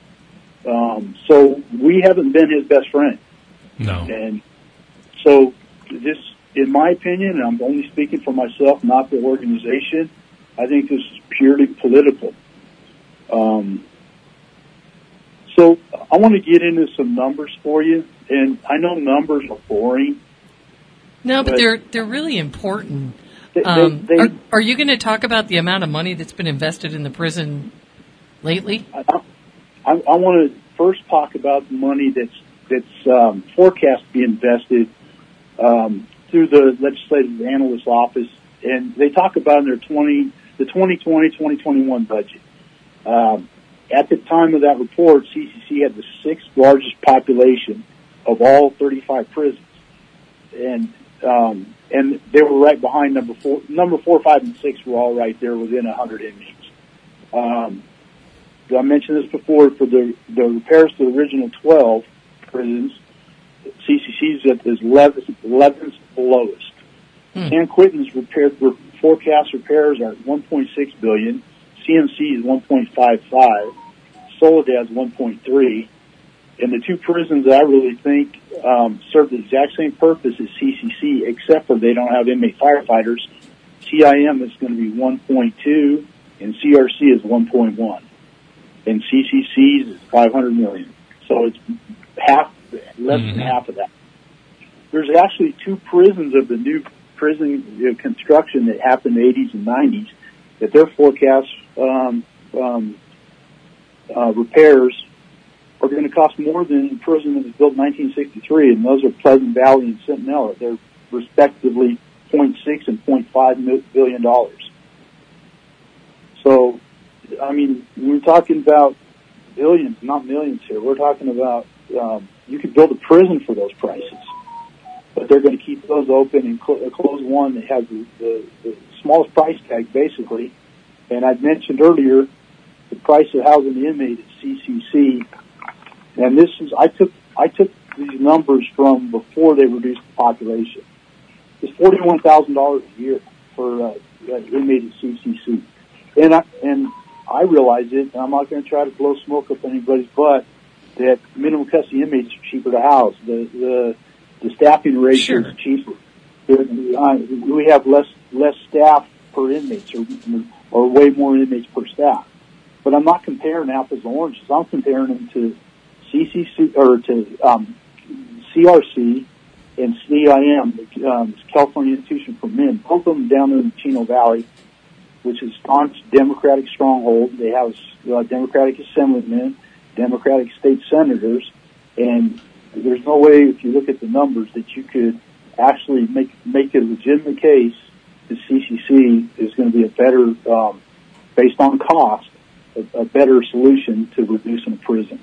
Um, so we haven't been his best friend. No. And so this, in my opinion, and I'm only speaking for myself, not the organization, I think this is purely political. Um, so I want to get into some numbers for you, and I know numbers are boring. No, but But- they're they're really important. They, Um, they, they, are, are you going to talk about the amount of money that's been invested in the prison lately? I, I, I want to first talk about the money that's that's um, forecast to be invested um, through the Legislative Analyst Office, and they talk about in their twenty the twenty twenty twenty twenty-one budget. Um, at the time of that report, C C C had the sixth largest population of all thirty-five prisons, and um, and they were right behind number four. Number four, five, and six were all right there within one hundred inmates. Um, I mentioned this before. For the the repairs to the original twelve prisons, C C C's at is eleventh lowest. Hmm. San Quentin's repaired forecast repairs are at one point six billion. C M C is one point five five. Soledad's one point three. And the two prisons that I really think um, serve the exact same purpose as C C C, except for they don't have inmate firefighters. C I M is going to be one point two, and C R C is one point one. And C C C's is five hundred million. So it's half, less Mm-hmm. than half of that. There's actually two prisons of the new prison construction that happened in the eighties and nineties that their forecast um, um, uh, repairs are going to cost more than the prison that was built in nineteen sixty-three, and those are Pleasant Valley and Centinela. They're respectively zero point six and zero point five billion dollars. So, I mean, we're talking about billions, not millions here. We're talking about um, you could build a prison for those prices, but they're going to keep those open and cl- close one that has the, the, the smallest price tag, basically. And I'd mentioned earlier the price of housing the inmate at C C C, and this is I took I took these numbers from before they reduced the population. It's forty-one thousand dollars a year for uh, an inmate at C C C, and I and I realize it, and I'm not going to try to blow smoke up anybody's butt, that minimum custody inmates are cheaper to house. The the, the staffing ratio Sure. is cheaper. Uh, we have less less staff per inmates, or, or way more inmates per staff. But I'm not comparing apples and oranges. I'm comparing them to C C C or to um, C R C and C I M, um, California Institution for Men. Both of them down in the Chino Valley, which is staunch Democratic stronghold. They have uh, Democratic assemblymen, Democratic state senators, and there's no way, if you look at the numbers, that you could actually make make a legitimate case that C C C is going to be a better, um, based on cost, a, a better solution to reducing a prison.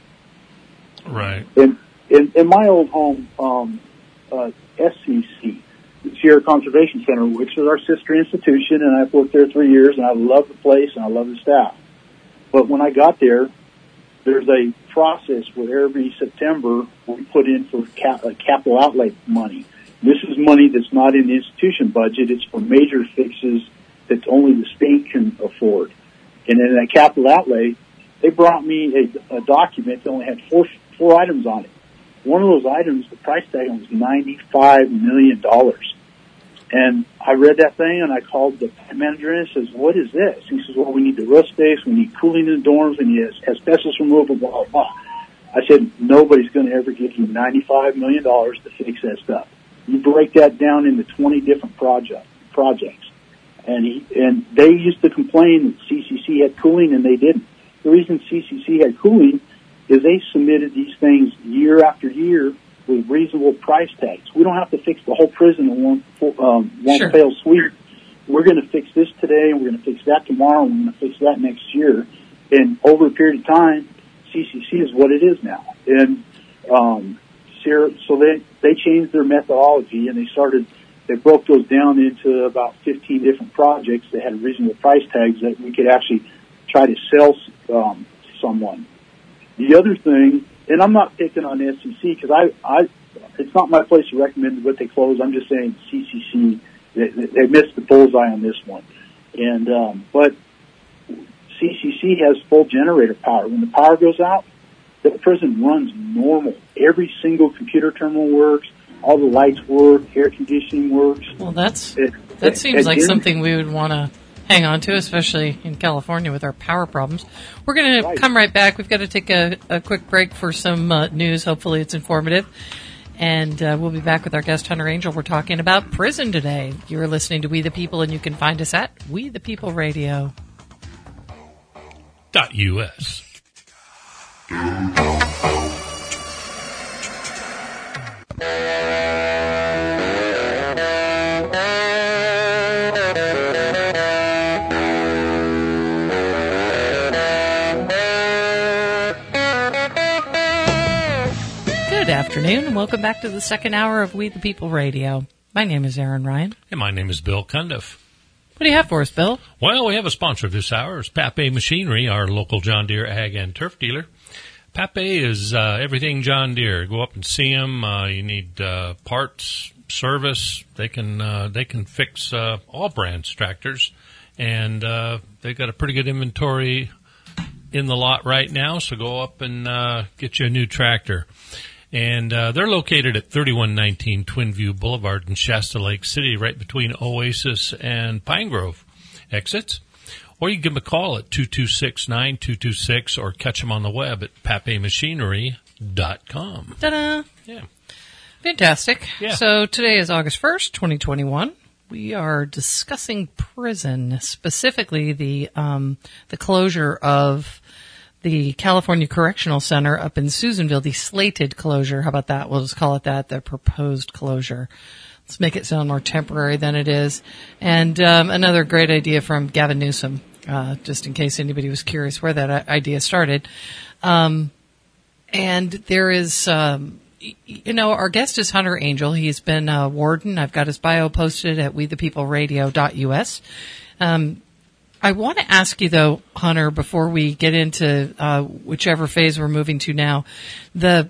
Right. In in, in my old home, um, uh, S C C, Sierra Conservation Center, which is our sister institution, and I've worked there three years, and I love the place and I love the staff. But when I got there, there's a process where every September we put in for cap, uh, capital outlay money. This is money that's not in the institution budget. It's for major fixes that only the state can afford. And in that capital outlay, they brought me a, a document that only had four four items on it. One of those items, the price tag was ninety-five million dollars. And I read that thing, and I called the manager in and says, "What is this?" He says, "Well, we need the roof space, we need cooling in the dorms, and yes, asbestos removal, blah, blah, blah." I said, "Nobody's going to ever give you ninety-five million dollars to fix that stuff. You break that down into twenty different project, projects." And he, and they used to complain that C C C had cooling, and they didn't. The reason C C C had cooling is they submitted these things year after year with reasonable price tags. We don't have to fix the whole prison in one, um, one Sure. fell swoop. We're going to fix this today, and we're going to fix that tomorrow, and we're going to fix that next year. And over a period of time, C C C is what it is now. And um, so they they changed their methodology, and they started. They broke those down into about fifteen different projects that had reasonable price tags that we could actually try to sell um, to someone. The other thing, and I'm not picking on S C C because I, I, it's not my place to recommend what they close. I'm just saying C C C, they, they missed the bullseye on this one. And um, but C C C has full generator power. When the power goes out, the prison runs normal. Every single computer terminal works. All the lights work. Air conditioning works. Well, that's It, that it- seems like again, something we would want to hang on to, especially in California with our power problems. We're going to Right. come right back. We've got to take a, a quick break for some uh, news. Hopefully it's informative. And uh, we'll be back with our guest, Hunter Angel. We're talking about prison today. You're listening to We the People, and you can find us at We the People Radio. Dot U S. Good afternoon, and welcome back to the second hour of We the People Radio. My name is Aaron Ryan. And my name is Bill Cundiff. What do you have for us, Bill? Well, we have a sponsor this hour. It's Pape Machinery, our local John Deere ag and turf dealer. Pape is uh, everything John Deere. Go up and see them. Uh, you need uh, parts, service. They can uh, they can fix uh, all brands tractors, and uh, they've got a pretty good inventory in the lot right now. So go up and uh, get you a new tractor. And uh, they're located at thirty-one nineteen Twin View Boulevard in Shasta Lake City, right between Oasis and Pine Grove exits. Or you can give them a call at two two six, nine two two six or catch them on the web at pape machinery dot com. Ta-da! Yeah. Fantastic. Yeah. So today is August first, twenty twenty-one. We are discussing prison, specifically the um, the closure of the California Correctional Center up in Susanville, the slated closure. How about that? We'll just call it that, the proposed closure. Let's make it sound more temporary than it is. And um, another great idea from Gavin Newsom, uh, just in case anybody was curious where that idea started. Um, and there is, um, you know, our guest is Hunter Angel. He's been a warden. I've got his bio posted at we the people radio dot U S. Um, I want to ask you, though, Hunter, before we get into uh, whichever phase we're moving to now, the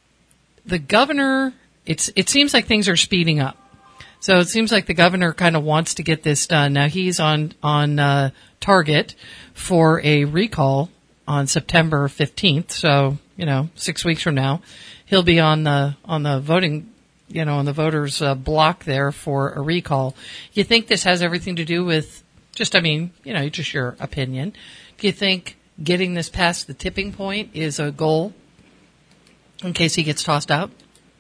the governor, it's it seems like things are speeding up. So it seems like the governor kind of wants to get this done. Now, he's on, on uh, target for a recall on September fifteenth, so, you know, six weeks from now. He'll be on the, on the voting, you know, on the voters' uh, block there for a recall. You think this has everything to do with Just, I mean, you know, just your opinion. Do you think getting this past the tipping point is a goal in case he gets tossed out?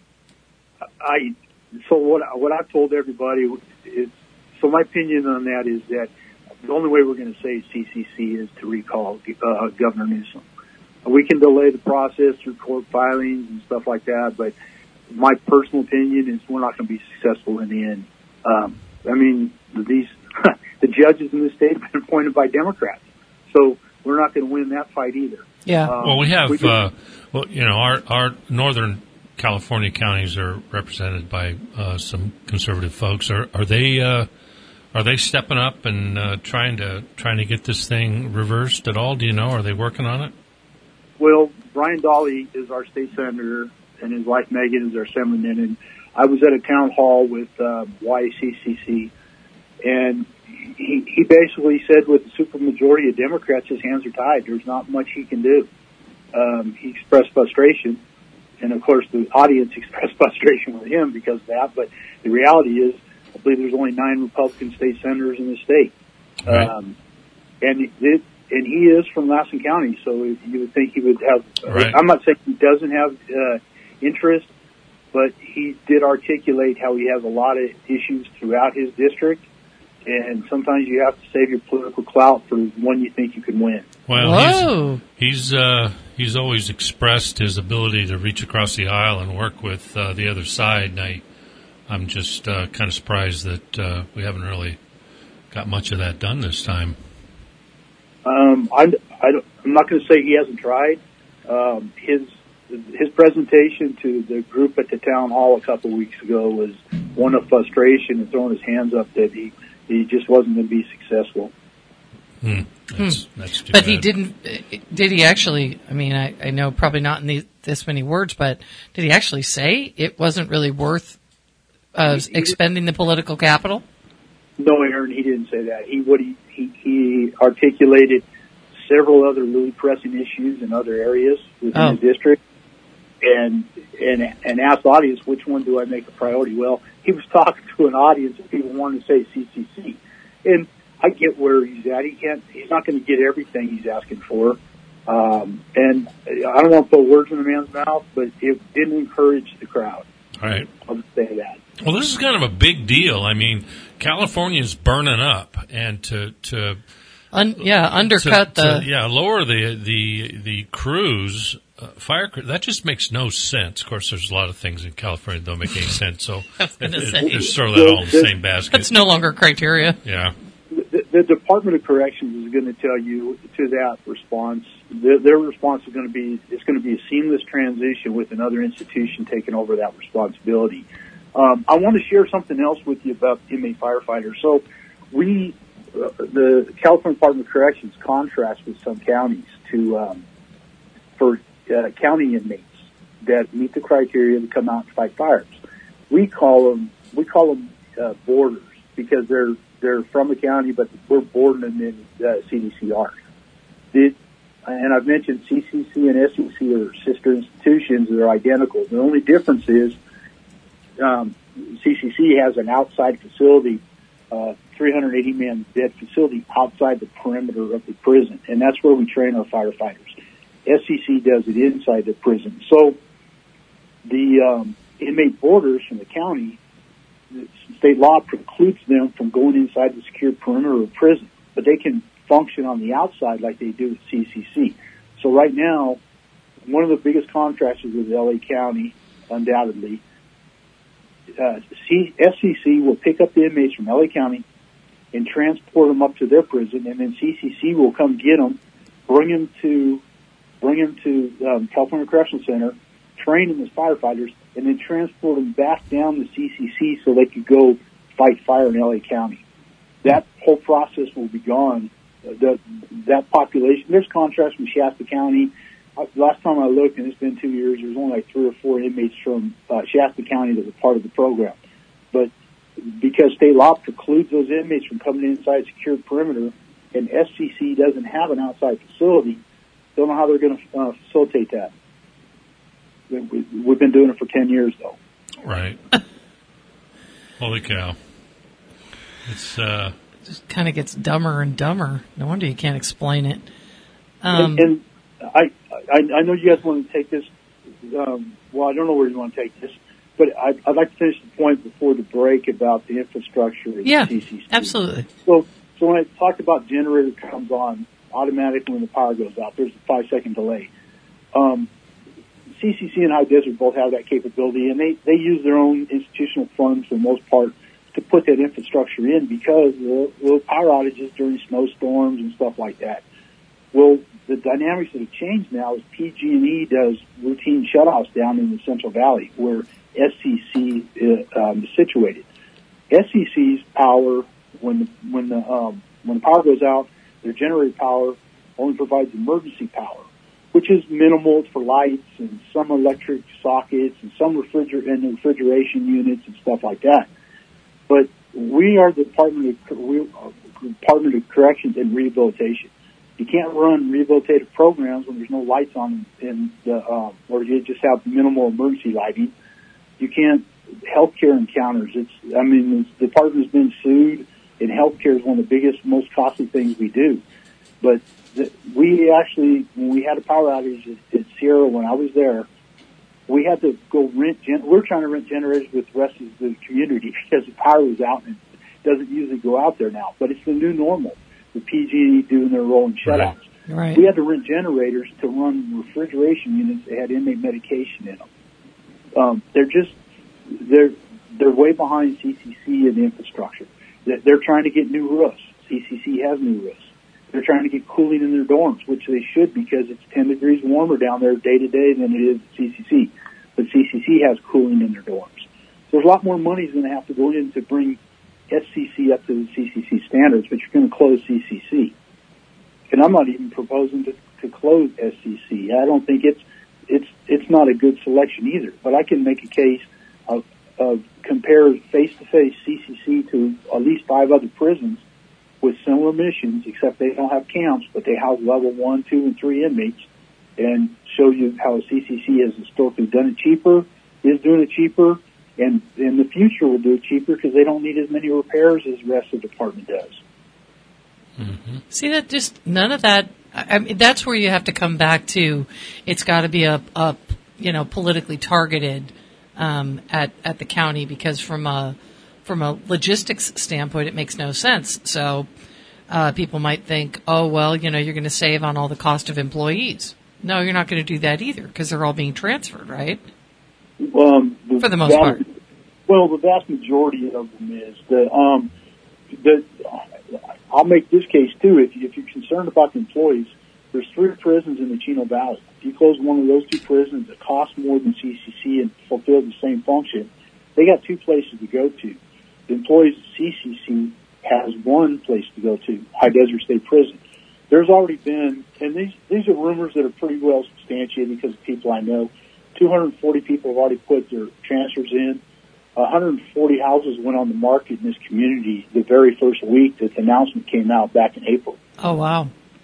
I so what what I've told everybody is, so my opinion on that is that the only way we're going to save C C C is to recall uh, Governor Newsom. We can delay the process through court filings and stuff like that, but my personal opinion is we're not going to be successful in the end. Um, I mean, these the judges in the state have been appointed by Democrats, so we're not going to win that fight either. Yeah. Um, Well, we have, we can, uh, well, you know, our, our northern California counties are represented by uh, some conservative folks. Are are they uh, are they stepping up and uh, trying to trying to get this thing reversed at all? Do you know? Are they working on it? Well, Brian Dahle is our state senator, and his wife Megan is our assemblyman. And I was at a town hall with uh, Y C C C, and he, he basically said with the supermajority of Democrats, his hands are tied. There's not much he can do. Um, he expressed frustration, and of course the audience expressed frustration with him because of that. But the reality is, I believe there's only nine Republican state senators in the state. Right. Um, and it, and he is from Lassen County, so you would think he would have. Right. I'm not saying he doesn't have uh, interest, but he did articulate how he has a lot of issues throughout his district, and sometimes you have to save your political clout for one you think you can win. Well, Whoa. he's he's uh, he's always expressed his ability to reach across the aisle and work with uh, the other side. And I, I'm just uh, kind of surprised that uh, we haven't really got much of that done this time. Um, I, I don't, I'm not going to say he hasn't tried. Um, his his presentation to the group at the town hall a couple of weeks ago was one of frustration and throwing his hands up that he, he just wasn't going to be successful. Hmm. That's, that's too But he bad. didn't, did he actually, I mean, I, I know probably not in the, this many words, but did he actually say it wasn't really worth uh, He- he- expending the political capital? No, Aaron, he didn't say that. He what he, he, he articulated several other really pressing issues in other areas within Oh. the district, and and and asked the audience, which one do I make a priority? Well, he was talking to an audience of people wanting to say C C C, and I get where he's at. He can't. He's not going to get everything he's asking for, um, and I don't want to put words in the man's mouth, but it didn't encourage the crowd. Right. I'll just say that. Well, this is kind of a big deal. I mean, California's burning up, and to to Un, yeah, undercut to, the to, yeah lower the the the crews. Uh, fire crew, that just makes no sense. Of course, there's a lot of things in California that don't make any sense, so I was gonna it- say. just throw that all in the same basket. That's no longer criteria. Yeah. The, the Department of Corrections is going to tell you to that response. Their, their response is going to be it's going to be a seamless transition with another institution taking over that responsibility. Um, I want to share something else with you about inmate firefighters. So, we, uh, the California Department of Corrections, contracts with some counties to um, for uh, county inmates that meet the criteria to come out and fight fires. We call them we call them uh, boarders because they're they're from the county, but we're boarding them in uh, C D C R. Did, and I've mentioned C C C and S C C are sister institutions. They're identical. The only difference is um, C C C has an outside facility, uh, three hundred eighty man bed facility outside the perimeter of the prison, and that's where we train our firefighters. S C C does it inside the prison. So the um, inmate boarders from the county, the state law precludes them from going inside the secure perimeter of prison, but they can function on the outside like they do with C C C. So right now, one of the biggest contracts is with L A County, undoubtedly. Uh, C- S C C will pick up the inmates from L A County and transport them up to their prison, and then C C C will come get them, bring them to bring them to um, California Correctional Center, train them as firefighters, and then transport them back down to C C C so they could go fight fire in L A County. That whole process will be gone. Uh, the, that population, there's contracts from Shasta County. Uh, last time I looked, and it's been two years, there's only like three or four inmates from uh, Shasta County that were part of the program. But because state law precludes those inmates from coming inside secured perimeter, and S C C doesn't have an outside facility, don't know how they're going to uh, facilitate that. We, we, we've been doing it for ten years, though. Right. Holy cow. It's, uh... It just kind of gets dumber and dumber. No wonder you can't explain it. Um, and, and I, I, I know you guys want to take this. Um, well, I don't know where you want to take this, but I'd, I'd like to finish the point before the break about the infrastructure and yeah, C C C. absolutely. So, so when I talked about generator comes on automatically when the power goes out, there's a five second delay. Um, C C C and High Desert both have that capability, and they, they use their own institutional funds for the most part to put that infrastructure in because of the power outages during snowstorms and stuff like that. Well, the dynamics that have changed now is P G and E does routine shutoffs down in the Central Valley where S C C is, um, is situated. S C C's power, when the, when the, um, when the power goes out, their generator power only provides emergency power, which is minimal for lights and some electric sockets and some refriger- and refrigeration units and stuff like that. But we are the Department of, we, uh, Department of Corrections and Rehabilitation. You can't run rehabilitative programs when there's no lights on in the, um, or you just have minimal emergency lighting. You can't, healthcare encounters. It's, I mean, the department's been sued, and healthcare is one of the biggest, most costly things we do. But the, we actually, when we had a power outage at, at Sierra when I was there, we had to go rent, gen- we're trying to rent generators with the rest of the community because the power was out and it doesn't usually go out there now. But it's the new normal. The P G and E doing their rolling shutouts. Right. Right. We had to rent generators to run refrigeration units that had inmate medication in them. Um, they're just, they're, they're way behind C C C in the infrastructure. They're, they're trying to get new roofs. C C C has new roofs. They're trying to get cooling in their dorms, which they should because it's ten degrees warmer down there day to day than it is at C C C. But C C C has cooling in their dorms. So there's a lot more money going to have to go in to bring S C C up to the C C C standards, but you're going to close C C C. And I'm not even proposing to, to close S C C. I don't think it's it's it's not a good selection either. But I can make a case of, of compare face-to-face C C C to at least five other prisons with similar missions, except they don't have camps, but they house level one, two, and three inmates, and show you how C C C has historically done it cheaper, is doing it cheaper, and in the future will do it cheaper because they don't need as many repairs as the rest of the department does. Mm-hmm. See, that just, none of that, I mean, that's where you have to come back to, it's got to be a, a, you know, politically targeted um, at at the county, because from a from a logistics standpoint, it makes no sense. So uh, people might think, oh well, you know, you're going to save on all the cost of employees. No, you're not going to do that either, because they're all being transferred, right? Um, the For the most vast, part. Well, the vast majority of them is the um, the. I'll make this case too. If, you, if you're concerned about the employees, there's three prisons in the Chino Valley. If you close one of those two prisons that cost more than C C C and fulfill the same function, they got two places to go to. The employees of C C C has one place to go to, High Desert State Prison. There's already been, and these these are rumors that are pretty well substantiated because of people I know. two hundred forty people have already put their transfers in. one hundred forty houses went on the market in this community the very first week that the announcement came out back in April. Oh, wow.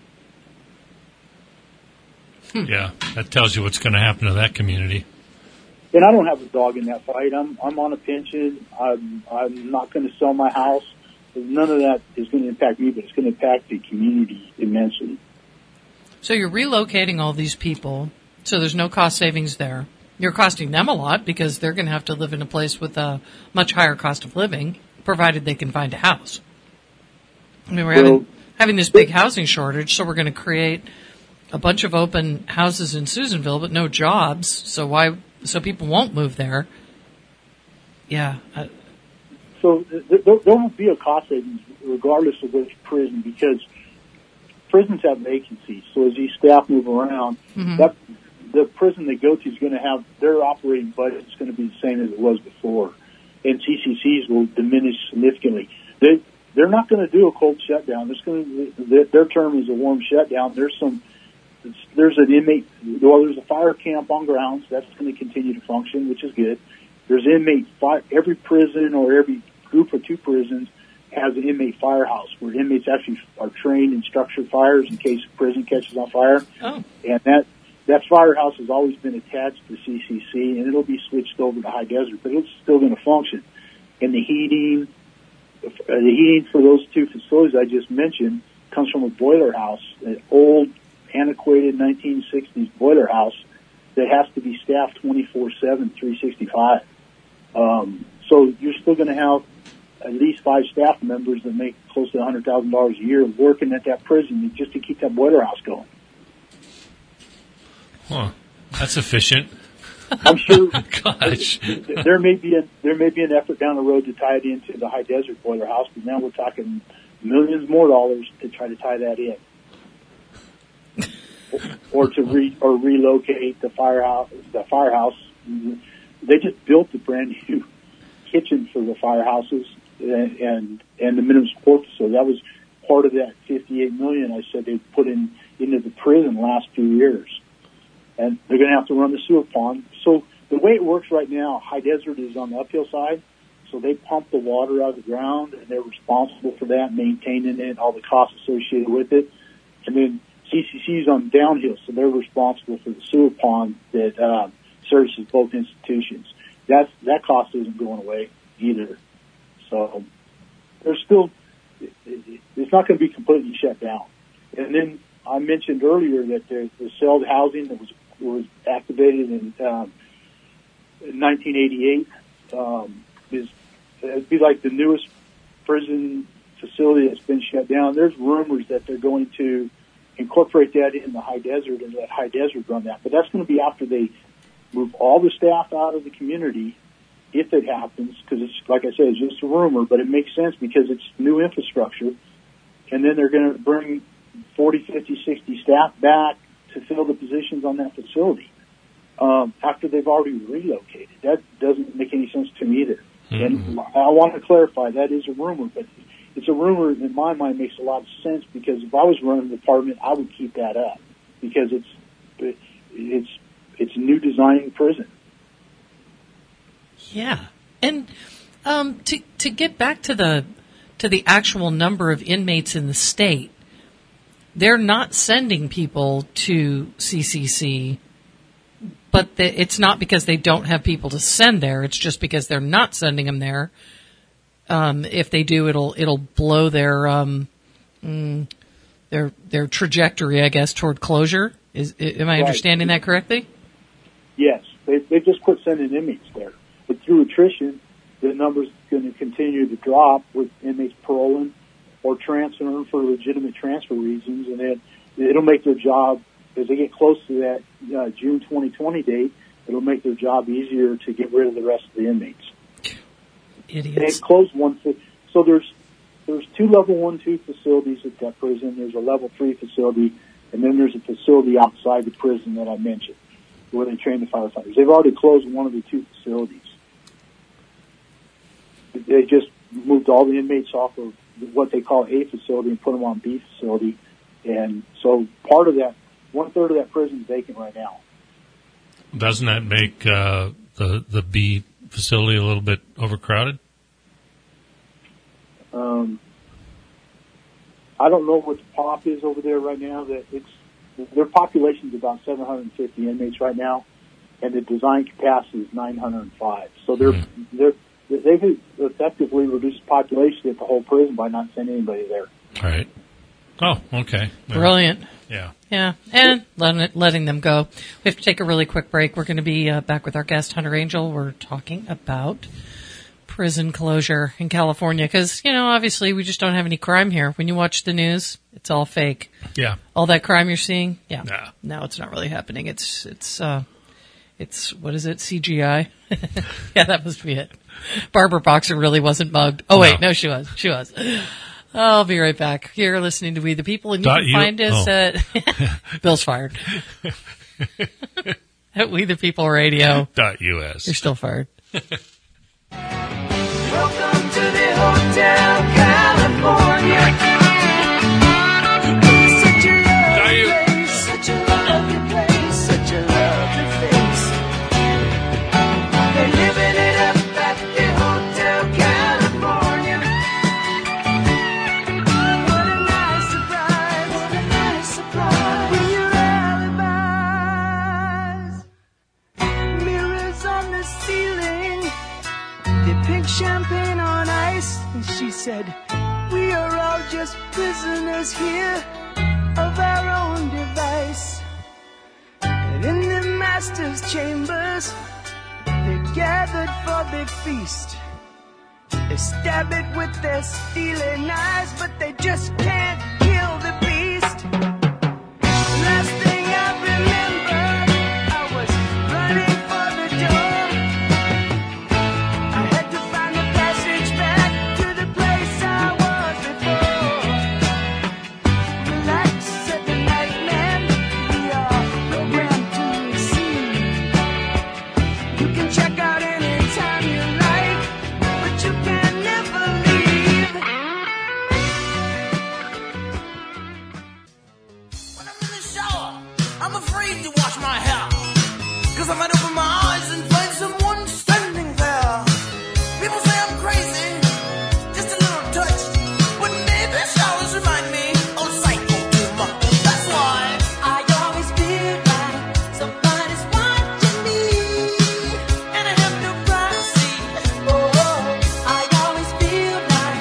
Yeah, that tells you what's going to happen to that community. And I don't have a dog in that fight. I'm I'm on a pension. I'm I'm not going to sell my house. None of that is going to impact me, but it's going to impact the community immensely. So you're relocating all these people, so there's no cost savings there. You're costing them a lot because they're going to have to live in a place with a much higher cost of living, provided they can find a house. I mean, we're Well, having, having this big housing shortage, so we're going to create a bunch of open houses in Susanville, but no jobs. So why? So people won't move there. Yeah. I, So th- th- there won't be a cost savings regardless of which prison, because prisons have vacancies. So as these staff move around, Mhm. that the prison they go to is going to have their operating budget is going to be the same as it was before, and C C Cs will diminish significantly. They they're not going to do a cold shutdown. There's going to their, their term is a warm shutdown. There's some there's an inmate well there's a fire camp on grounds that's going to continue to function, which is good. There's inmate fire, every prison or every group of two prisons has an inmate firehouse where inmates actually are trained in structured fires in case a prison catches on fire. oh, And that that firehouse has always been attached to C C C, and it'll be switched over to High Desert, but it's still going to function. And the heating, the heating for those two facilities I just mentioned comes from a boiler house, an old, antiquated nineteen sixties boiler house that has to be staffed twenty-four seven, three sixty-five. Um, so you're still going to have at least five staff members that make close to one hundred thousand dollars a year working at that prison just to keep that boiler house going. Huh. That's efficient. I'm sure Gosh. there may be a, there may be an effort down the road to tie it into the High Desert boiler house, but now we're talking millions more dollars to try to tie that in, or to re, or relocate the firehouse. The firehouse. They just built a brand new kitchen for the firehouses and and, and the minimum support facility. That was part of that fifty-eight million dollars I said they put in into the prison last few years. And they're going to have to run the sewer pond. So the way it works right now, High Desert is on the uphill side, so they pump the water out of the ground, and they're responsible for that, maintaining it, all the costs associated with it. And then C C C is on downhill, so they're responsible for the sewer pond that uh, services both institutions. That's, that cost isn't going away either. So there's still, it's not going to be completely shut down. And then I mentioned earlier that the, the cell housing that was was activated in, um, in nineteen eighty-eight um, is it'd be like the newest prison facility that's been shut down. There's rumors that they're going to incorporate that in the High Desert and let High Desert run that, but that's going to be after they move all the staff out of the community, if it happens, because it's like I said, it's just a rumor, but it makes sense because it's new infrastructure, and then they're going to bring forty, fifty, sixty staff back to fill the positions on that facility um, after they've already relocated. That doesn't make any sense to me either. Mm-hmm. And I want to clarify, that is a rumor, but it's a rumor that in my mind makes a lot of sense because if I was running the department, I would keep that up because it's it's it's a new design prison. yeah. And um, to to get back to the to the actual number of inmates in the state, they're not sending people to C C C, but the, it's not because they don't have people to send there. It's just because they're not sending them there. Um, if they do, it'll it'll blow their um, mm, their their trajectory, I guess, toward closure. Is am I Right. understanding that correctly? Yes, they they just quit sending inmates there. But through attrition, the number's going to continue to drop with inmates paroling or transferring for legitimate transfer reasons, and then it'll make their job, as they get close to that uh, June twenty twenty date, it'll make their job easier to get rid of the rest of the inmates. Idiots. They closed one, so there's there's two level one, two facilities at that prison. There's a level three facility, and then there's a facility outside the prison that I mentioned, where they train the firefighters. They've already closed one of the two facilities. They just moved all the inmates off of what they call A facility and put them on B facility. And so part of that, one third of that prison is vacant right now. Doesn't that make uh, the the B facility a little bit overcrowded? Um, I don't know what the pop is over there right now. That it's their population is about seven hundred fifty inmates right now, and the design capacity is nine hundred five. So they're mm. they're they've effectively reduced the population at the whole prison by not sending anybody there. All right. Oh, okay. Brilliant. Yeah. Yeah, and letting, letting them go. We have to take a really quick break. We're going to be uh, back with our guest, Hunter Angel. We're talking about prison closure in California because, you know, obviously we just don't have any crime here. When you watch the news, it's all fake. Yeah. All that crime you're seeing, yeah. Nah. No, it's not really happening. It's, it's, uh, it's, what is it, C G I? Yeah, that must be it. Barbara Boxer really wasn't mugged. Oh, wait, no, no she was. She was. I'll be right back. You're listening to We the People, and you Dot can you? find us oh. at Bill's fired. At We the People Radio. Dot U S. You're still fired. Welcome to the Hotel California. Such a lovely place, such a lovely place, such a lovely face. They're living it up at the Hotel California. What a nice surprise, what a nice surprise. With your alibis, mirrors on the ceiling, the pink champagne on ice. And she said, we are all just prisoners here of our own device. And in the master's chambers, they gathered for the feast. They stab it with their steely knives, but they just can't kill the beast. Last thing I remember, I was running for the door. I had to find the passage back to the place I was before. Relax, said the night man, we are programmed to receive. You can check out anytime you like, but you can never leave. When I'm in the shower, I'm afraid to wash my hair, 'cause I might open my eyes and find someone standing there. People say I'm crazy, just a little touch, but maybe showers remind me of psycho too much. That's why I always feel like somebody's watching me, and I have no privacy. Oh, I always feel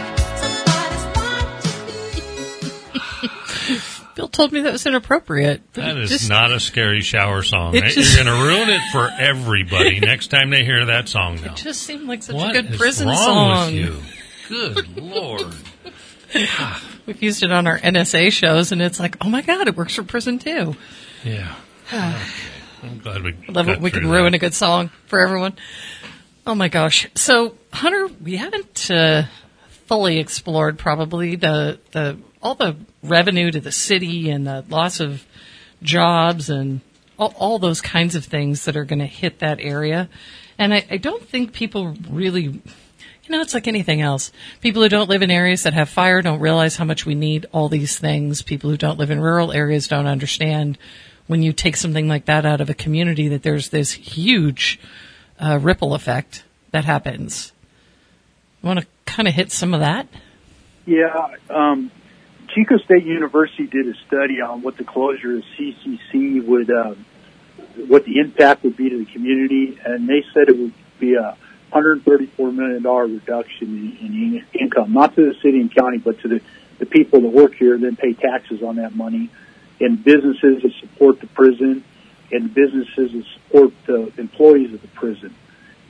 like somebody's watching me. Bill told me that was inappropriate. But That it is just, not a scary shower song. It Right? just- You're going to ruin it for everybody next time they hear that song now. It just seemed like such What a good is prison wrong song. with you? Good Lord. We've used it on our N S A shows, and it's like, oh my God, it works for prison too. Yeah. Okay. I'm glad we Love got it. We through can ruin that. a good song for everyone. Oh my gosh. So, Hunter, we haven't uh, fully explored probably the the all the revenue to the city and the loss of jobs and all, all those kinds of things that are going to hit that area. And I, I don't think people really, you know, it's like anything else. People who don't live in areas that have fire don't realize how much we need all these things. People who don't live in rural areas don't understand when you take something like that out of a community that there's this huge uh, ripple effect that happens. You want to kind of hit some of that? Yeah, um, Chico State University did a study on what the closure of C C C would, um, what the impact would be to the community, and they said it would be a one hundred thirty-four million dollars reduction in, in income, not to the city and county, but to the, the people that work here, then pay taxes on that money, and businesses that support the prison, and businesses that support the employees of the prison.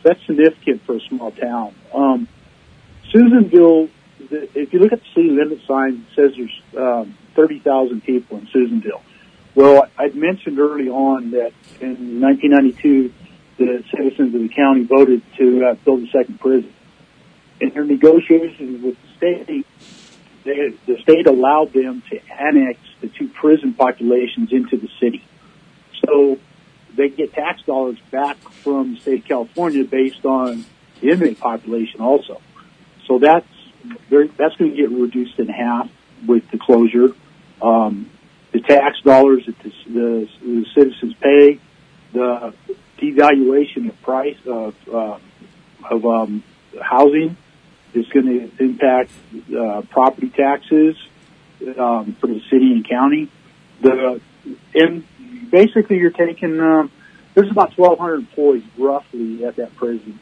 that's significant for a small town. Um, Susanville, the, if you look at the city limit sign, it says there's um, thirty thousand people in Susanville. Well, I'd mentioned early on that in nineteen ninety-two, the citizens of the county voted to uh, build a second prison. In their negotiations with the state, they, the state allowed them to annex the two prison populations into the city. So they get tax dollars back from the state of California based on the inmate population also. So that's very, that's going to get reduced in half with the closure. Um, the tax dollars that the, the, the citizens pay, the devaluation of price of uh, of um, housing is going to impact uh, property taxes um, for the city and county. The and basically you're taking um, there's about twelve hundred employees roughly at that prison.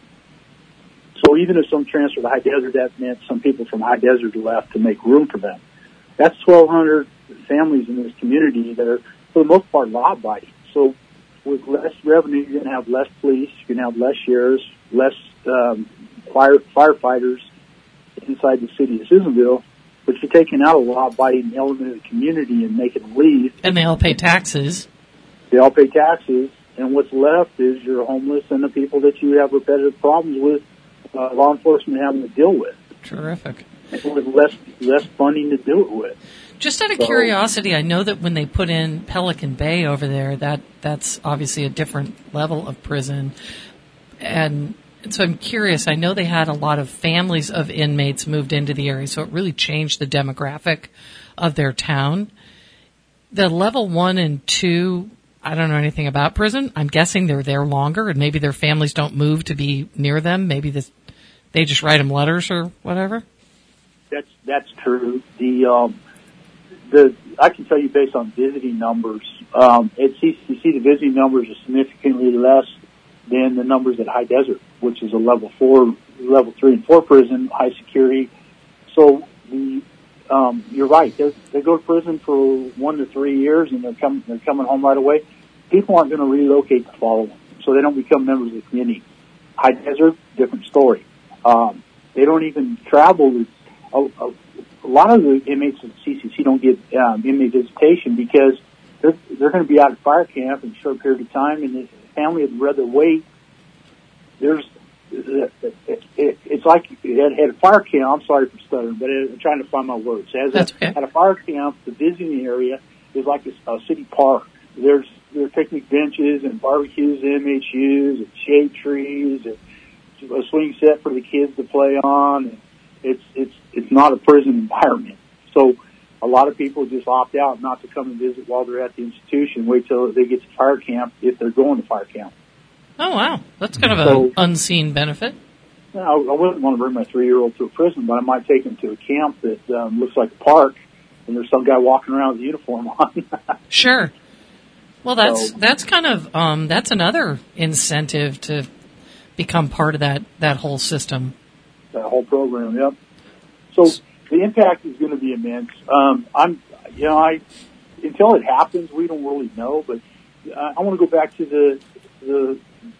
So even if some transfer to High Desert, that meant some people from High Desert left to make room for them. That's twelve hundred families in this community that are, for the most part, law-abiding. So with less revenue, you're going to have less police, you're going to have less sheriffs, less um, fire firefighters inside the city of Susanville, but you're taking out a law-abiding element of the community and making them leave. And they all pay taxes. They all pay taxes, and what's left is your homeless and the people that you have repetitive problems with, uh, law enforcement having to deal with. Terrific. And with less less funding to do it with. Just out of So- curiosity, I know that when they put in Pelican Bay over there, that that's obviously a different level of prison. And so I'm curious, I know they had a lot of families of inmates moved into the area, so it really changed the demographic of their town. The level one and two, I don't know anything about prison. I'm guessing they're there longer, and maybe their families don't move to be near them. Maybe this, they just write them letters or whatever. That's that's true. The um, the I can tell you based on visiting numbers, um, at C C C the visiting numbers are significantly less than the numbers at High Desert, which is a level four, level three and four prison, high security. So the um, you're right. They they go to prison for one to three years, and they're coming they're coming home right away. People aren't going to relocate to follow them, so they don't become members of the community. High Desert, different story. Um, they don't even travel. With, a, a, a lot of the inmates at C C C don't get um, inmate visitation because they're they're going to be out at fire camp in a short period of time, and the family would rather wait. There's it, it, it's like at, at a fire camp. I'm sorry for stuttering, but I'm trying to find my words. As That's a, okay. At a fire camp, the visiting area is like a, a city park. There's there are picnic benches and barbecues inmates use, and shade trees, and a swing set for the kids to play on. And it's it's it's not a prison environment. So a lot of people just opt out not to come and visit while they're at the institution. Wait till they get to fire camp if they're going to fire camp. Oh, wow. That's kind of an So- unseen benefit. Now, I wouldn't want to bring my three-year-old to a prison, but I might take him to a camp that um, looks like a park, and there's some guy walking around with a uniform on. Sure. Well, that's So- that's kind of um, that's another incentive to become part of that, that whole system. That whole program, yep. So the impact is going to be immense. Um, I'm, you know, I until it happens, we don't really know. But uh, I want to go back to the the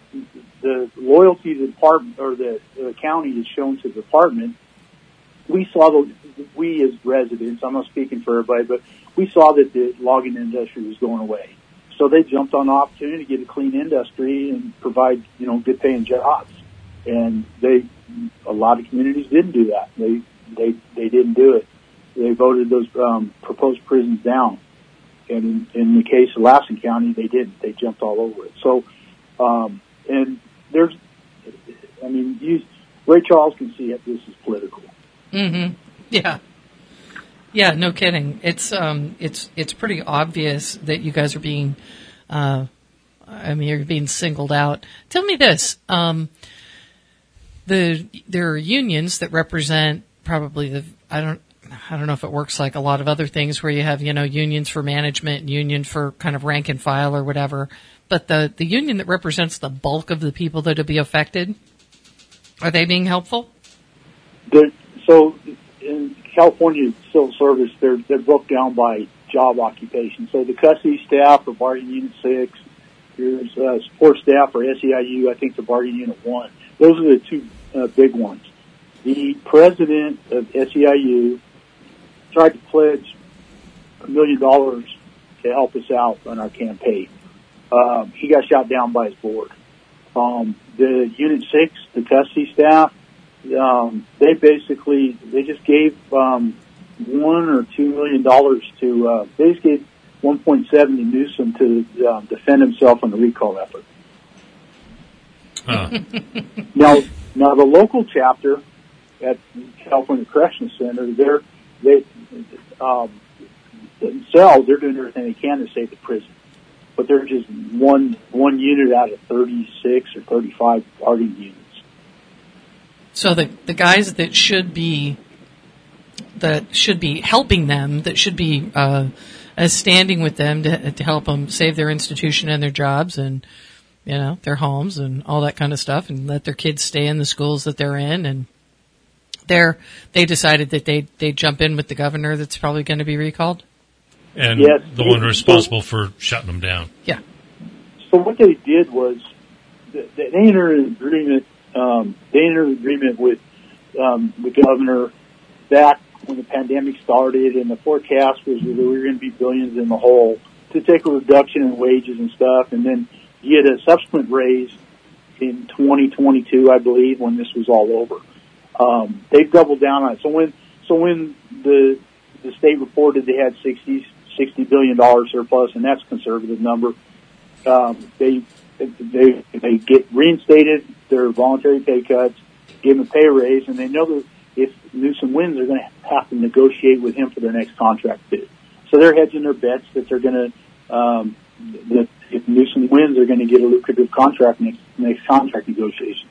the loyalty the department or the, the county is shown to the department. We saw the we as residents. I'm not speaking for everybody, but we saw that the logging industry was going away. So they jumped on the opportunity to get a clean industry and provide, you know, good paying jobs. And they, a lot of communities didn't do that. They, they, they didn't do it. They voted those, um, proposed prisons down. And in, in the case of Lassen County, they didn't. They jumped all over it. So, um, and there's, I mean, you, Ray Charles can see that this is political. Mm-hmm. Yeah. Yeah, no kidding. It's um, it's it's pretty obvious that you guys are being, uh, I mean, you're being singled out. Tell me this: um, the there are unions that represent probably the I don't I don't know if it works like a lot of other things where you have you know unions for management, union for kind of rank and file or whatever. But the the union that represents the bulk of the people that will be affected, are they being helpful? The, so in California civil service, they're they're broke down by job occupation. So the custody staff are bargaining unit six. There's uh, support staff for S E I U. I think they're bargaining unit one. those are the two uh, big ones. The president of S E I U tried to pledge a million dollars to help us out on our campaign. Um, he got shot down by his board. Um, the Unit six, the custody staff, um, they basically, they just gave um, one or two million dollars to, uh, they just gave one point seven to Newsom to um, defend himself on the recall effort. Huh. now, now the local chapter at California Correctional Center, they're, they, um, themselves, they're doing everything they can to save the prison. But they're just one, one unit out of thirty-six or thirty-five guardian units. So the, the guys that should be, that should be helping them, that should be, uh, uh standing with them to, to help them save their institution and their jobs and, you know, their homes and all that kind of stuff, and let their kids stay in the schools that they're in, and they're, they decided that they, they jump in with the governor that's probably going to be recalled. And yes, the one responsible for shutting them down. Yeah. So what they did was they entered an agreement. Um, they entered an agreement with um, the governor back when the pandemic started, and the forecast was that we were going to be billions in the hole, to take a reduction in wages and stuff, and then get a subsequent raise in twenty twenty-two, I believe, when this was all over. Um, they've doubled down on it. So when so when the the state reported they had sixty billion dollars surplus, and that's a conservative number. Um, they, they, they get reinstated their voluntary pay cuts, give them a pay raise, and they know that if Newsom wins, they're going to have to negotiate with him for their next contract bid. So they're hedging their bets that they're going to, um, that if Newsom wins, they're going to get a lucrative contract next, next contract negotiations.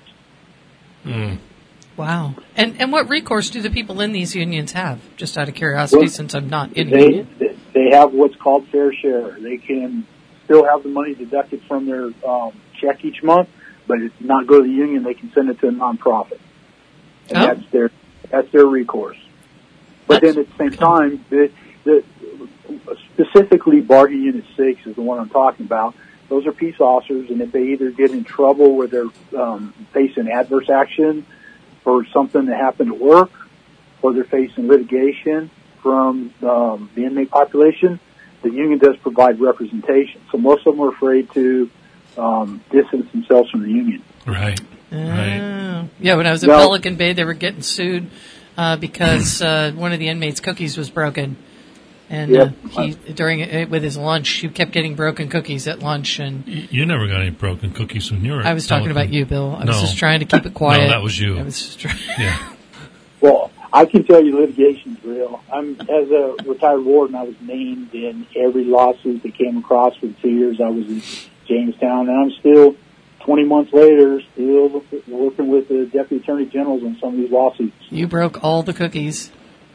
Mm. Wow. And and what recourse do the people in these unions have? Just out of curiosity, well, since I'm not in a they, union. They have what's called fair share. They can still have the money deducted from their um, check each month, but it's not go to the union. They can send it to a nonprofit, and oh. that's their that's their recourse. But That's, then at the same time, the, the specifically bargaining unit six is the one I'm talking about. Those are peace officers, and if they either get in trouble where they're um, facing adverse action for something that happened at work, or they're facing litigation from um, the inmate population, the union does provide representation. So most of them are afraid to um, distance themselves from the union. Right. Oh. Right. Yeah, when I was at Now, Pelican Bay, they were getting sued uh, because uh, one of the inmates' cookies was broken. And Yep. uh, he, during uh, with his lunch, he kept getting broken cookies at lunch. And You, you never got any broken cookies when you were. I was talking Pelican. about you, Bill. I no. was just trying to keep it quiet. No, that was you. I was just trying. Yeah. Well, I can tell you litigation's real. I'm, as a retired warden, I was named in every lawsuit that came across for the two years I was in Jamestown, and I'm still, twenty months later, still working with the deputy attorney generals on some of these lawsuits. You broke all the cookies.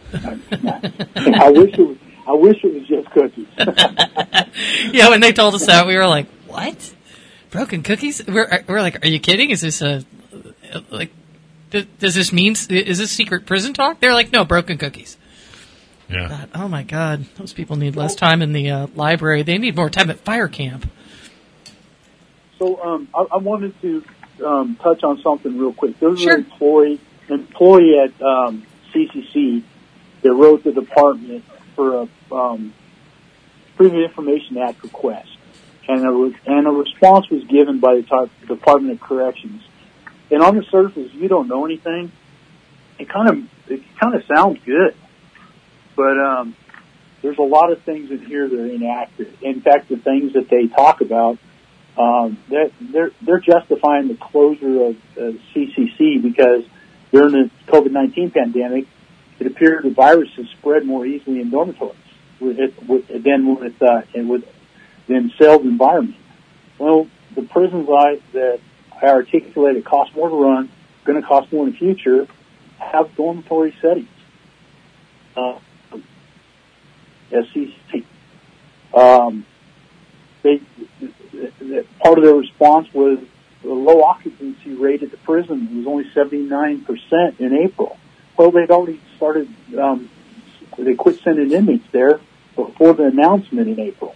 I wish it was, I wish it was just cookies. Yeah, when they told us that, we were like, "What? Broken cookies?" We're we're like, "Are you kidding? Is this a like? Th- does this mean is this secret prison talk?" They're like, "No, broken cookies." Yeah. God, oh my God, those people need less time in the uh, library. They need more time at fire camp. So um, I, I wanted to um, touch on something real quick. There was Sure. an employee, an employee at um, C C C that wrote the department for a um, Freedom of Information Act request, and a, re- and a response was given by the type, Department of Corrections. And on the surface, if you don't know anything, it kind of it kind of sounds good, but um, there's a lot of things in here that are inaccurate. In fact, the things that they talk about, um, that they're they're justifying the closure of uh, C C C because during the COVID nineteen pandemic, it appeared the virus has spread more easily in dormitories with it, with, than with uh, and with than celled environment. Well, the prisons I, that I articulated cost more to run, going to cost more in the future, have dormitory settings. Uh, S C C. Um, they, part of their response was the low occupancy rate at the prison was only seventy-nine percent in April. Well, they'd already started, um, they quit sending inmates there before the announcement in April.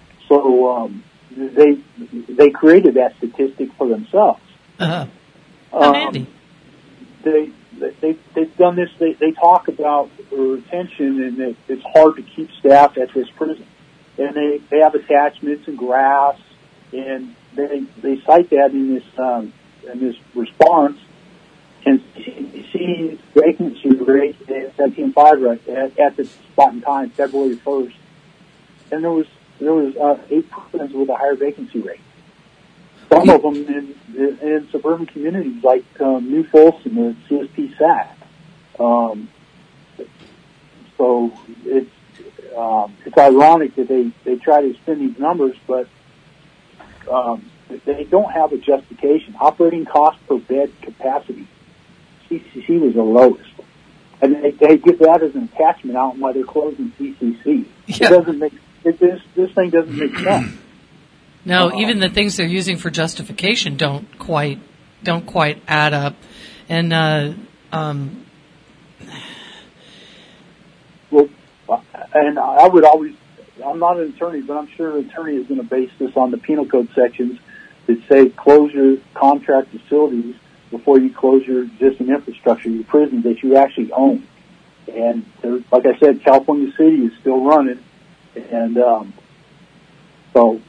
So, um, they, they created that statistic for themselves. Uh-huh. How handy. They, they, they've done this, they, they talk about retention and that it's hard to keep staff at this prison. And they, they have attachments and graphs, and they, they cite that in this, um, in this response. And C C's vacancy rate at seventeen point five right at, at this spot in time, February first. And there was, there was, uh, eight prisons with a higher vacancy rate. Some of them in, in, in suburban communities like um, New Folsom and C S P S A C. Um, so it's um, it's ironic that they, they try to spin these numbers, but um, they don't have a justification. Operating cost per bed capacity, C C C was the lowest, and they, they give that as an attachment out while they're closing C C C. Yeah. It doesn't make it, this this thing doesn't make sense. No, even the things they're using for justification don't quite don't quite add up. And uh, um, well, and I would always, I'm not an attorney, but I'm sure an attorney is going to base this on the penal code sections that say close your contract facilities before you close your existing infrastructure, your prisons that you actually own. And there, like I said, California City is still running, and um, so.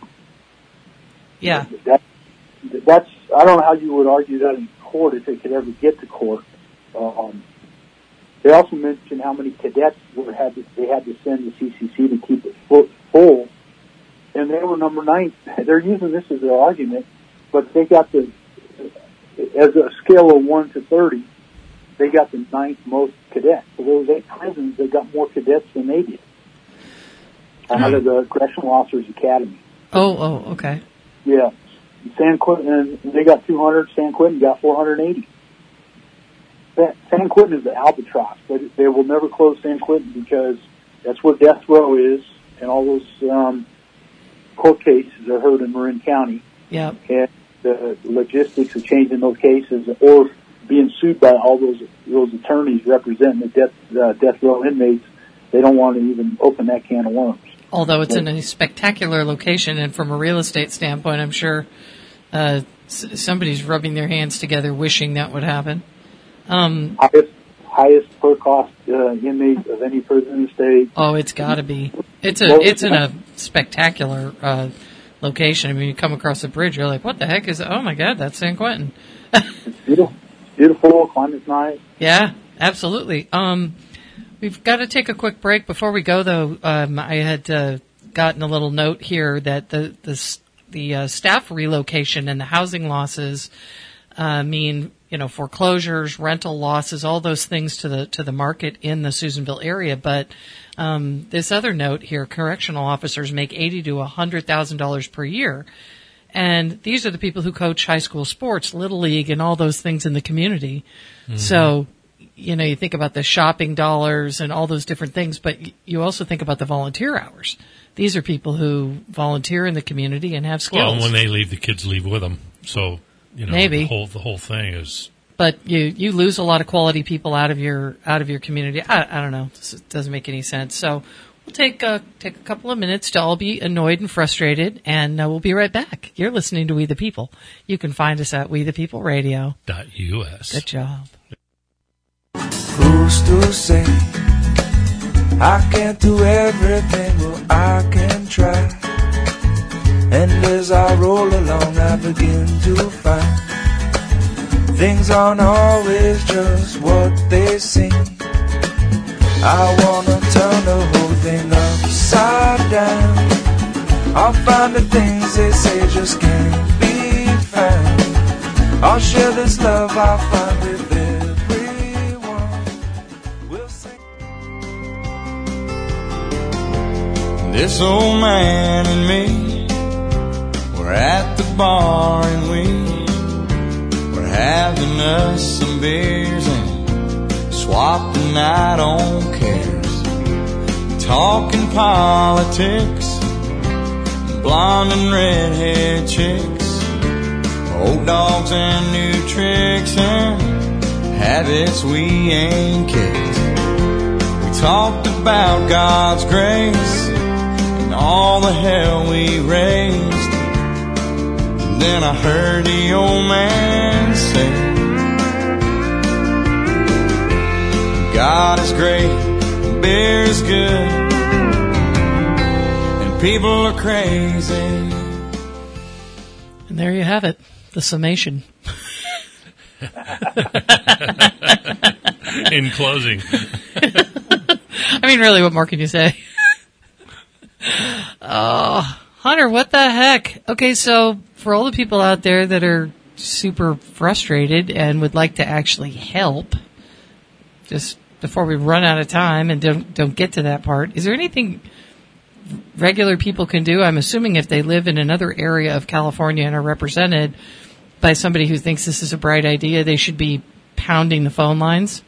Yeah. That, that's, I don't know how you would argue that in court if it could ever get to court. Um, they also mentioned how many cadets were had to, they had to send to C C C to keep it full, full, and they were number nine. They're using this as their argument, but they got the, as a scale of one to thirty, they got the ninth most cadets. So there was eight prisons that got more cadets than they did out of the Correctional Officers Academy. Oh, oh, okay. Yeah, San Quentin, they got two hundred. San Quentin got four hundred eighty. San Quentin is the albatross, but they will never close San Quentin because that's where death row is, and all those um, court cases are heard in Marin County. Yeah. And the logistics of changing those cases or being sued by all those those attorneys representing the death uh, death row inmates, they don't want to even open that can of worms. Although it's in a spectacular location, and from a real estate standpoint, I'm sure uh, s- somebody's rubbing their hands together wishing that would happen. Um, highest, highest per cost uh, inmate of any prison in the state. Oh, it's got to be. It's a. It's in a spectacular uh, location. I mean, you come across the bridge, you're like, "What the heck is? Oh my God, that's San Quentin." It's beautiful. Beautiful. Climate's nice. Yeah, absolutely. Um, We've got to take a quick break. Before we go, though, um, I had uh, gotten a little note here that the the, the uh, staff relocation and the housing losses uh, mean, you know, foreclosures, rental losses, all those things to the to the market in the Susanville area. But um, this other note here: correctional officers make eighty to a hundred thousand dollars per year, and these are the people who coach high school sports, little league, and all those things in the community. Mm-hmm. So. You know, you think about the shopping dollars and all those different things, but you also think about the volunteer hours. These are people who volunteer in the community and have skills. Well, when they leave, the kids leave with them. So, you know, Maybe. the whole the whole thing is. But you you lose a lot of quality people out of your out of your community. I, I don't know. It doesn't make any sense. So we'll take a, take a couple of minutes to all be annoyed and frustrated, and uh, we'll be right back. You're listening to We the People. You can find us at we the people radio dot U S. Good job. Who's to say I can't do everything? Well, I can try. And as I roll along, I begin to find things aren't always just what they seem. I wanna turn the whole thing upside down. I'll find the things they say just can't be found. I'll share this love I find with them. This old man and me, we're at the bar and we, we're having us some beers and swapping out on cares. Talking politics, blonde and redhead chicks, old dogs and new tricks and habits we ain't kicked. We talked about God's grace, all the hell we raised. And then I heard the old man say, God is great, beer is good, and people are crazy. And there you have it, the summation. In closing. I mean, really, what more can you say? Oh, Hunter, what the heck? Okay, so for all the people out there that are super frustrated and would like to actually help, just before we run out of time and don't don't get to that part, is there anything regular people can do? I'm assuming if they live in another area of California and are represented by somebody who thinks this is a bright idea, they should be pounding the phone lines.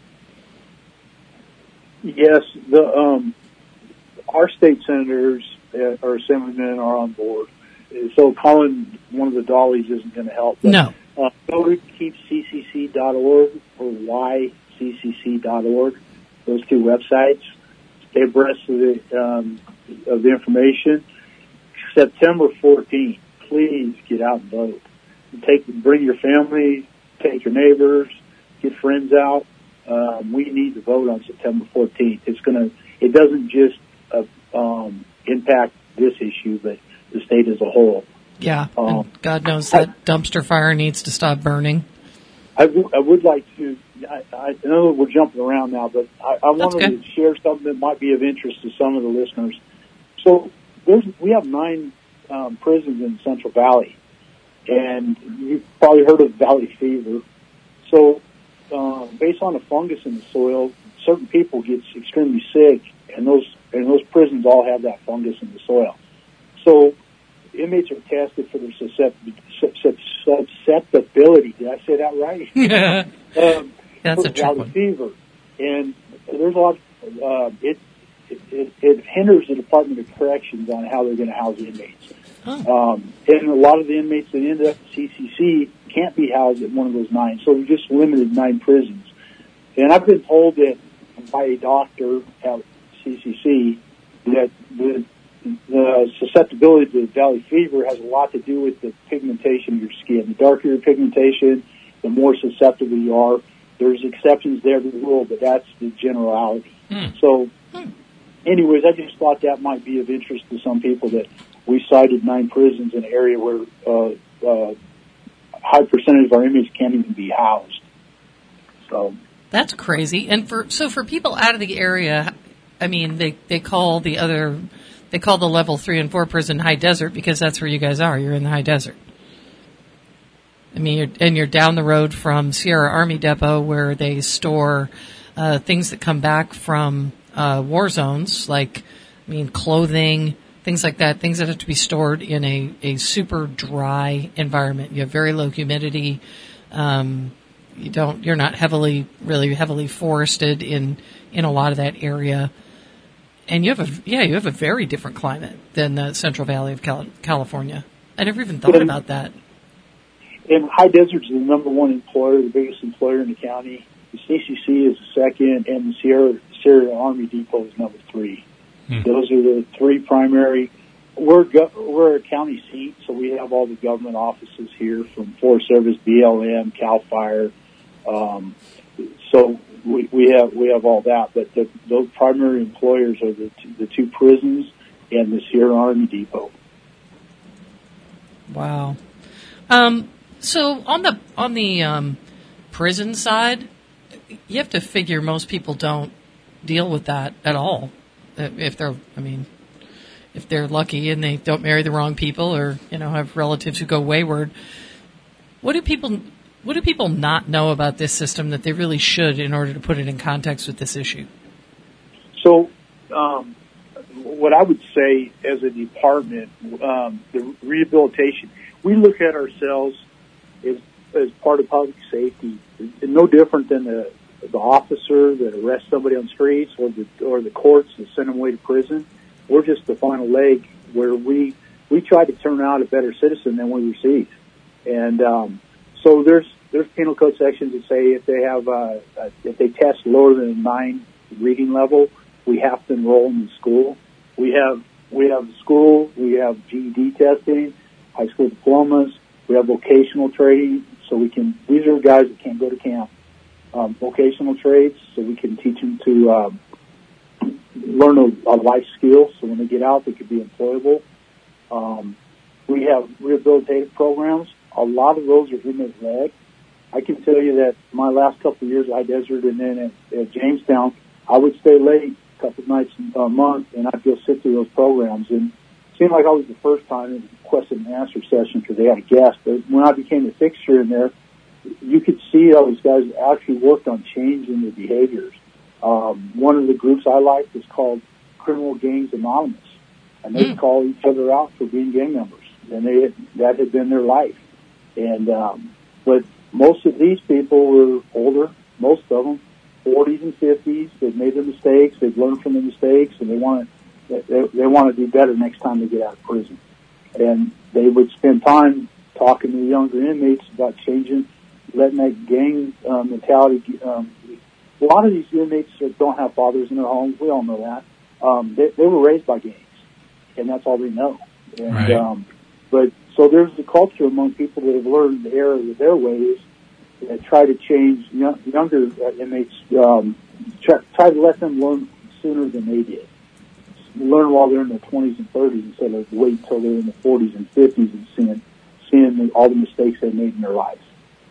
Yes, the um, our state senators uh, or assemblymen are on board. So calling one of the dollies isn't going to help. But, no. Uh, go to keep c c c dot org or y c c c dot org. Those two websites. Stay abreast of the um, of the information. September fourteenth. Please get out and vote. Take, bring your family, take your neighbors, get friends out. Um, we need to vote on September fourteenth. It's gonna. It doesn't just uh, um, impact this issue, but the state as a whole. Yeah, um, and God knows that I, dumpster fire needs to stop burning. I, w- I would like to. I, I know we're jumping around now, but I, I wanted to share something that might be of interest to some of the listeners. So there's, we have nine um, prisons in Central Valley, and you've probably heard of valley fever. So uh, based on the fungus in the soil, certain people get extremely sick, and those and those prisons all have that fungus in the soil. So inmates are tested for their susceptibility. Did I say that right? Yeah. um, That's for a trick valley one. fever, and there's a lot. Of, uh, it, it it hinders the Department of Corrections on how they're going to house inmates. Oh. Um, and a lot of the inmates that end up at C C C can't be housed at one of those nine, so we just limited nine prisons. And I've been told that by a doctor at C C C that the the susceptibility to valley fever has a lot to do with the pigmentation of your skin. The darker your pigmentation, the more susceptible you are. There's exceptions there to the rule, but that's the generality. Hmm. So, Hmm. anyways, I just thought that might be of interest to some people that we cited nine prisons in an area where uh, uh, a high percentage of our inmates can't even be housed. So That's crazy. And for so for people out of the area, I mean, they, they call the other, they call the level three and four prison high desert because that's where you guys are. You're in the high desert. I mean, you're, and you're down the road from Sierra Army Depot where they store uh, things that come back from uh, war zones, like, I mean, clothing, things like that, things that have to be stored in a, a super dry environment. You have very low humidity. Um, you don't, you're not heavily, really heavily forested in, in a lot of that area. And you have a, yeah, you have a very different climate than the Central Valley of Cal- California. I never even thought Yeah. about that. And High Desert's the number one employer, the biggest employer in the county. The C C C is the second, and the Sierra, Sierra Army Depot is number three. Hmm. Those are the three primary. We're go- we're a county seat, so we have all the government offices here, from Forest Service, B L M, Cal Fire. Um, so we, we have we have all that, but the, those primary employers are the two, the two prisons and the Sierra Army Depot. Wow. Um, so on the on the um, prison side, you have to figure most people don't deal with that at all. If they're, I mean, if they're lucky and they don't marry the wrong people, or you know have relatives who go wayward. What do people what do people not know about this system that they really should in order to put it in context with this issue? So, um, what I would say as a department, um, the rehabilitation, we look at ourselves as, as part of public safety. It's no different than the, the officer that arrests somebody on the streets, or the or the courts that send them away to prison. We're just the final leg where we we try to turn out a better citizen than we receive. And um, so there's there's penal code sections that say if they have uh, uh, if they test lower than a nine reading level, we have to enroll them in school. We have we have school, we have G E D testing, high school diplomas, we have vocational training. So we can these are guys that can't go to camp. um, vocational trades, so we can teach them to um, learn a, a life skill, so when they get out, they could be employable. Um, we have rehabilitative programs. A lot of those are inmate-led. I can tell you that my last couple of years at High Desert and then at, at Jamestown, I would stay late a couple of nights a month, and I'd go sit through those programs. And it seemed like I was the first time in the question and answer session because they had a guest. But when I became a fixture in there, you could see how those guys actually worked on changing their behaviors. Um, one of the groups I liked was called Criminal Gangs Anonymous, and they mm. call each other out for being gang members, and they had, that had been their life. And um, but most of these people were older, most of them, forties and fifties. They've made their mistakes, they've learned from the mistakes, and they want to they, they want to do better next time they get out of prison. And they would spend time talking to the younger inmates about changing, letting that gang um, mentality. Um, a lot of these inmates don't have fathers in their homes. We all know that. Um, they, they were raised by gangs, and that's all they know. And, right. um, but so there's a culture among people that have learned the error of their ways that try to change young, younger uh, inmates. Um, try, try to let them learn sooner than they did. Learn while they're in their twenties and thirties instead of wait until they're in the forties and fifties and seeing seeing all the mistakes they made in their lives.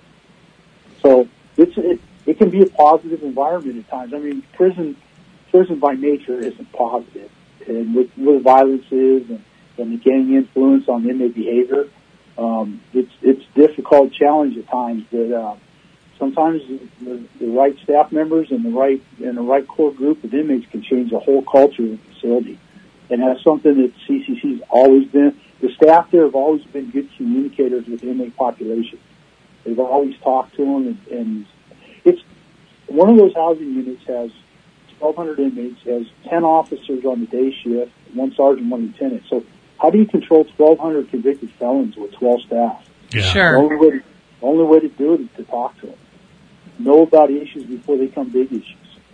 So it's it, it can be a positive environment at times. I mean, prison prison by nature isn't positive, and with with violence is and, and the gang influence on inmate behavior, um, it's it's difficult challenge at times. That uh, sometimes the, the right staff members and the right and the right core group of inmates can change the whole culture of the facility, and that's something that C C C's always been. The staff there have always been good communicators with the inmate population. They've always talked to them, and, and it's one of those housing units has twelve hundred inmates, has ten officers on the day shift, one sergeant, one lieutenant. So how do you control twelve hundred convicted felons with twelve staff? Yeah. Sure. The only way, to, only way to do it is to talk to them. Know about issues before they become big issues.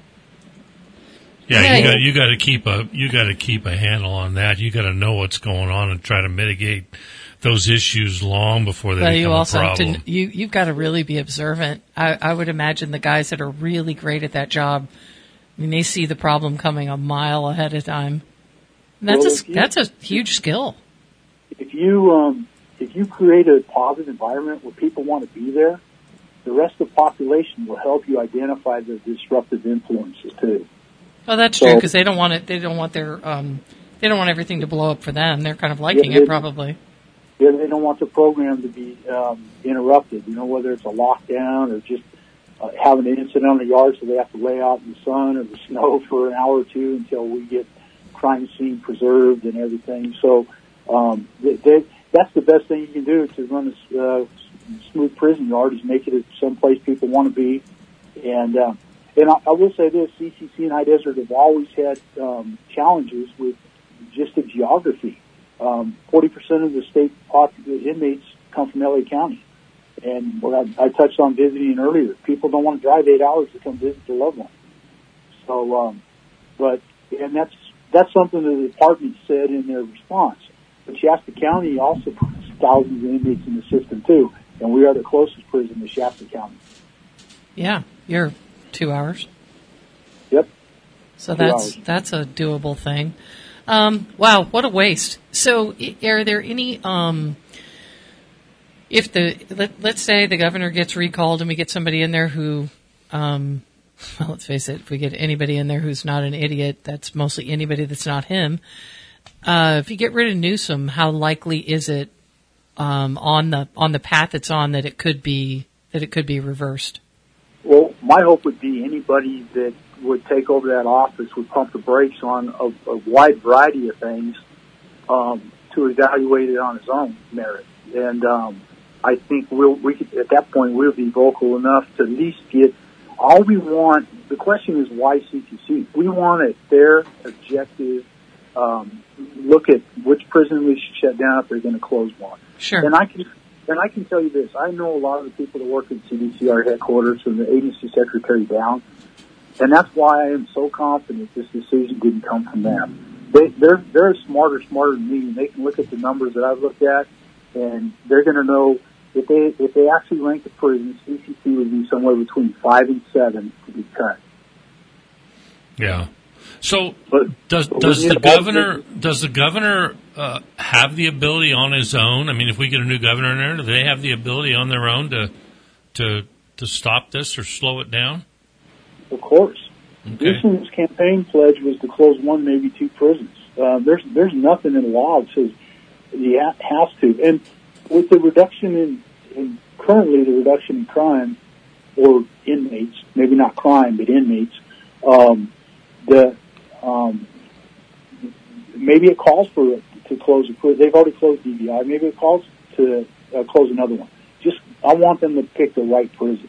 Yeah, Yeah. you got you got to keep a you got to keep a handle on that. You got to know what's going on and try to mitigate those issues long before they But become you also a have problem. to, you, you've got to really be observant. I, I would imagine the guys that are really great at that job, I mean, they see the problem coming a mile ahead of time. And that's Well, a, if you- that's a huge skill. If you um, if you create a positive environment where people want to be there, the rest of the population will help you identify the disruptive influences too. Well, that's So- true because they don't want it. They don't want their um, they don't want everything to blow up for them. They're kind of liking Yeah, it they- probably. Yeah, they don't want the program to be um, interrupted. You know, whether it's a lockdown or just uh, having an incident on the yard, so they have to lay out in the sun or the snow for an hour or two until we get crime scene preserved and everything. So um, they, they, that's the best thing you can do to run a uh, smooth prison yard is make it someplace people want to be. And uh, and I, I will say this: C C C and High Desert have always had um, challenges with just the geography. Um, forty percent of the state pop- inmates come from L A County. And what I, I touched on visiting earlier, people don't want to drive eight hours to come visit their loved one. So, um, but, and that's, that's something that the department said in their response. But Shasta County also puts thousands of inmates in the system too. And we are the closest prison to Shasta County. Yeah, you're two hours. Yep. So Two that's hours. that's a doable thing. Um, wow, what a waste. So, i- are there any, um, if the, let, let's say the governor gets recalled and we get somebody in there who, um, well, let's face it, if we get anybody in there who's not an idiot, that's mostly anybody that's not him. Uh, if you get rid of Newsom, how likely is it, um, on the, on the path it's on that it could be, that it could be reversed? Well, my hope would be anybody that would take over that office would pump the brakes on a, a wide variety of things um, to evaluate it on its own merit. And um, I think we'll, we could, at that point we'll be vocal enough to at least get all we want. The question is why C T C? We want a fair, objective um, look at which prison we should shut down if they're going to close one. Sure. And I can. And I can tell you this, I know a lot of the people that work at C D C R headquarters from the agency secretary down, and that's why I am so confident this decision didn't come from them. They, they're, they're smarter, smarter than me, and they can look at the numbers that I've looked at, and they're going to know if they if they actually ranked the prisons, C C C would be somewhere between five and seven to be cut. Yeah. So But, does but does we the need about- governor does the governor uh, have the ability on his own? I mean, if we get a new governor in there, do they have the ability on their own to to to stop this or slow it down? Of course. Okay. Newsom's campaign pledge was to close one, maybe two prisons. Uh, there's there's nothing in the law that says he ha- has to. And with the reduction in, in currently the reduction in crime or inmates, maybe not crime but inmates, um, the um, maybe it calls for it to close a prison. They've already closed D B I. Maybe it calls to uh, close another one. Just I want them to pick the right prison.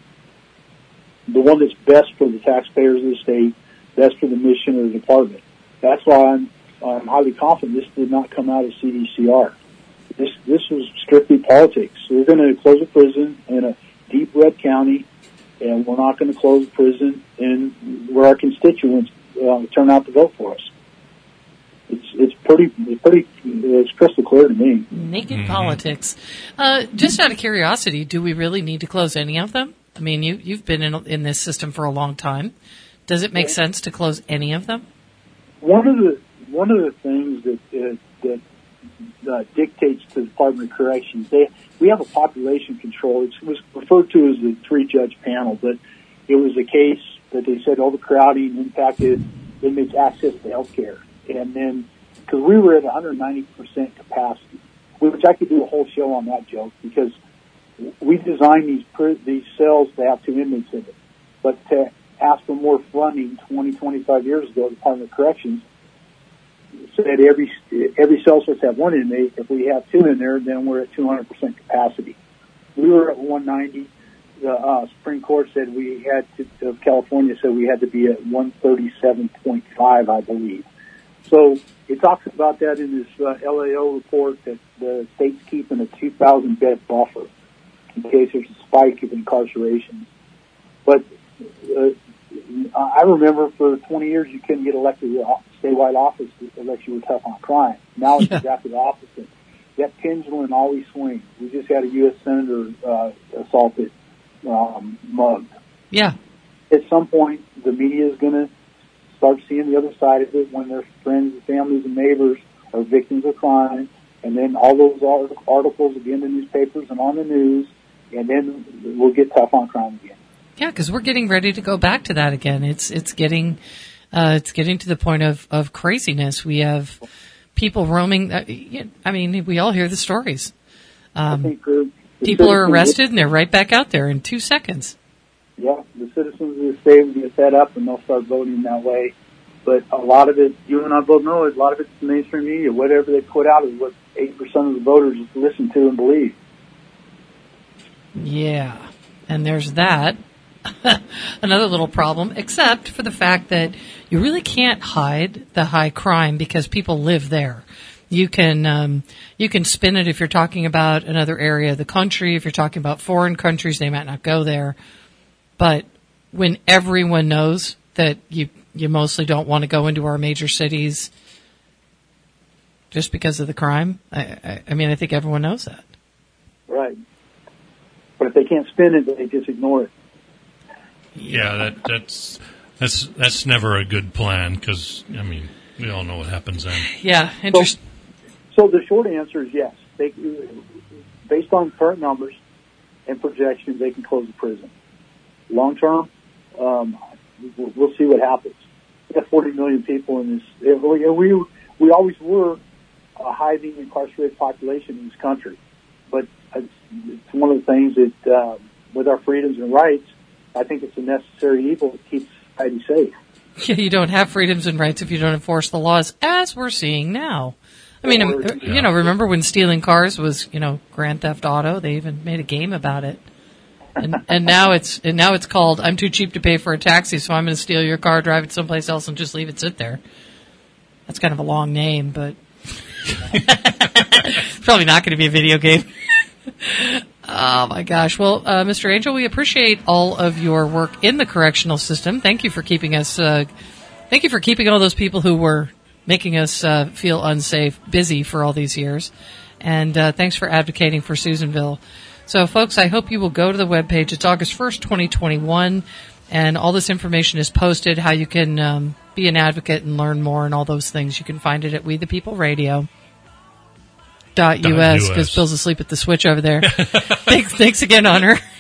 The one that's best for the taxpayers of the state, best for the mission of the department. That's why I'm, I'm highly confident this did not come out of C D C R. This this was strictly politics. We're going to close a prison in a deep red county, and we're not going to close a prison in where our constituents uh, turn out to vote for us. It's it's pretty it's pretty it's crystal clear to me. Naked mm-hmm. politics. Uh, just out of curiosity, do we really need to close any of them? I mean, you, you've been in, in this system for a long time. Does it make sense to close any of them? One of the one of the things that uh, that uh, dictates to the Department of Corrections, they we have a population control. It was referred to as the three-judge panel, but it was a case that they said overcrowding impacted inmates' access to health care. And then, because we were at one hundred ninety percent capacity, which I could do a whole show on that joke, because we designed these these cells to have two inmates in it. But to ask for more funding twenty, twenty-five years ago, the Department of Corrections said every every cell supposed to have one inmate. If we have two in there, then we're at two hundred percent capacity. We were at one ninety. The uh, Supreme Court said we had to, of California said we had to be at one thirty-seven point five, I believe. So it talks about that in this uh, L A O report that the state's keeping a two thousand bed buffer in case there's a spike of incarceration. But uh, I remember for twenty years you couldn't get elected to statewide office unless you were tough on crime. Now it's yeah. exactly the opposite. That pendulum always swings. We just had a U S senator uh, assaulted, um, mugged. Yeah. At some point, the media is going to start seeing the other side of it when their friends and families and neighbors are victims of crime, and then all those articles will be in the newspapers and on the news, and then we'll get tough on crime again. Yeah, because we're getting ready to go back to that again. It's it's getting uh, it's getting to the point of, of craziness. We have people roaming. Uh, I mean, we all hear the stories. Um, I think the, the people are arrested and they're right back out there in two seconds. Yeah, the citizens of the state will get fed up and they'll start voting that way. But a lot of it, you and I both know it, a lot of it's the mainstream media. Whatever they put out is what eight percent of the voters listen to and believe. Yeah, and there's that. Another little problem, except for the fact that you really can't hide the high crime because people live there. You can um, you can spin it if you're talking about another area of the country. If you're talking about foreign countries, they might not go there. But when everyone knows that you you mostly don't want to go into our major cities just because of the crime, I, I, I mean, I think everyone knows that. Right. But if they can't spin it, they just ignore it. Yeah, that, that's that's that's never a good plan because, I mean, we all know what happens then. Yeah, interesting. So, so the short answer is yes. They, based on current numbers and projections, they can close the prison. Long term, um, we'll see what happens. We have forty million people in this, and we we always were a highly incarcerated population in this country. But it's, it's one of the things that, uh, with our freedoms and rights, I think it's a necessary evil to keep society safe. Yeah, you don't have freedoms and rights if you don't enforce the laws, as we're seeing now. I mean, or, you yeah. know, remember when stealing cars was, you know, Grand Theft Auto? They even made a game about it. And, and now it's and now it's called I'm too cheap to pay for a taxi, so I'm going to steal your car, drive it someplace else, and just leave it sit there. That's kind of a long name, but it's probably not going to be a video game. Oh my gosh! Well, uh, Mister Angel, we appreciate all of your work in the correctional system. Thank you for keeping us. Uh, thank you for keeping all those people who were making us uh, feel unsafe busy for all these years, and uh, thanks for advocating for Susanville. So, folks, I hope you will go to the webpage. It's August first, twenty twenty-one, and all this information is posted, how you can um, be an advocate and learn more and all those things. You can find it at We the People Radio. Dot U S, because Bill's asleep at the switch over there. thanks, thanks again, Hunter.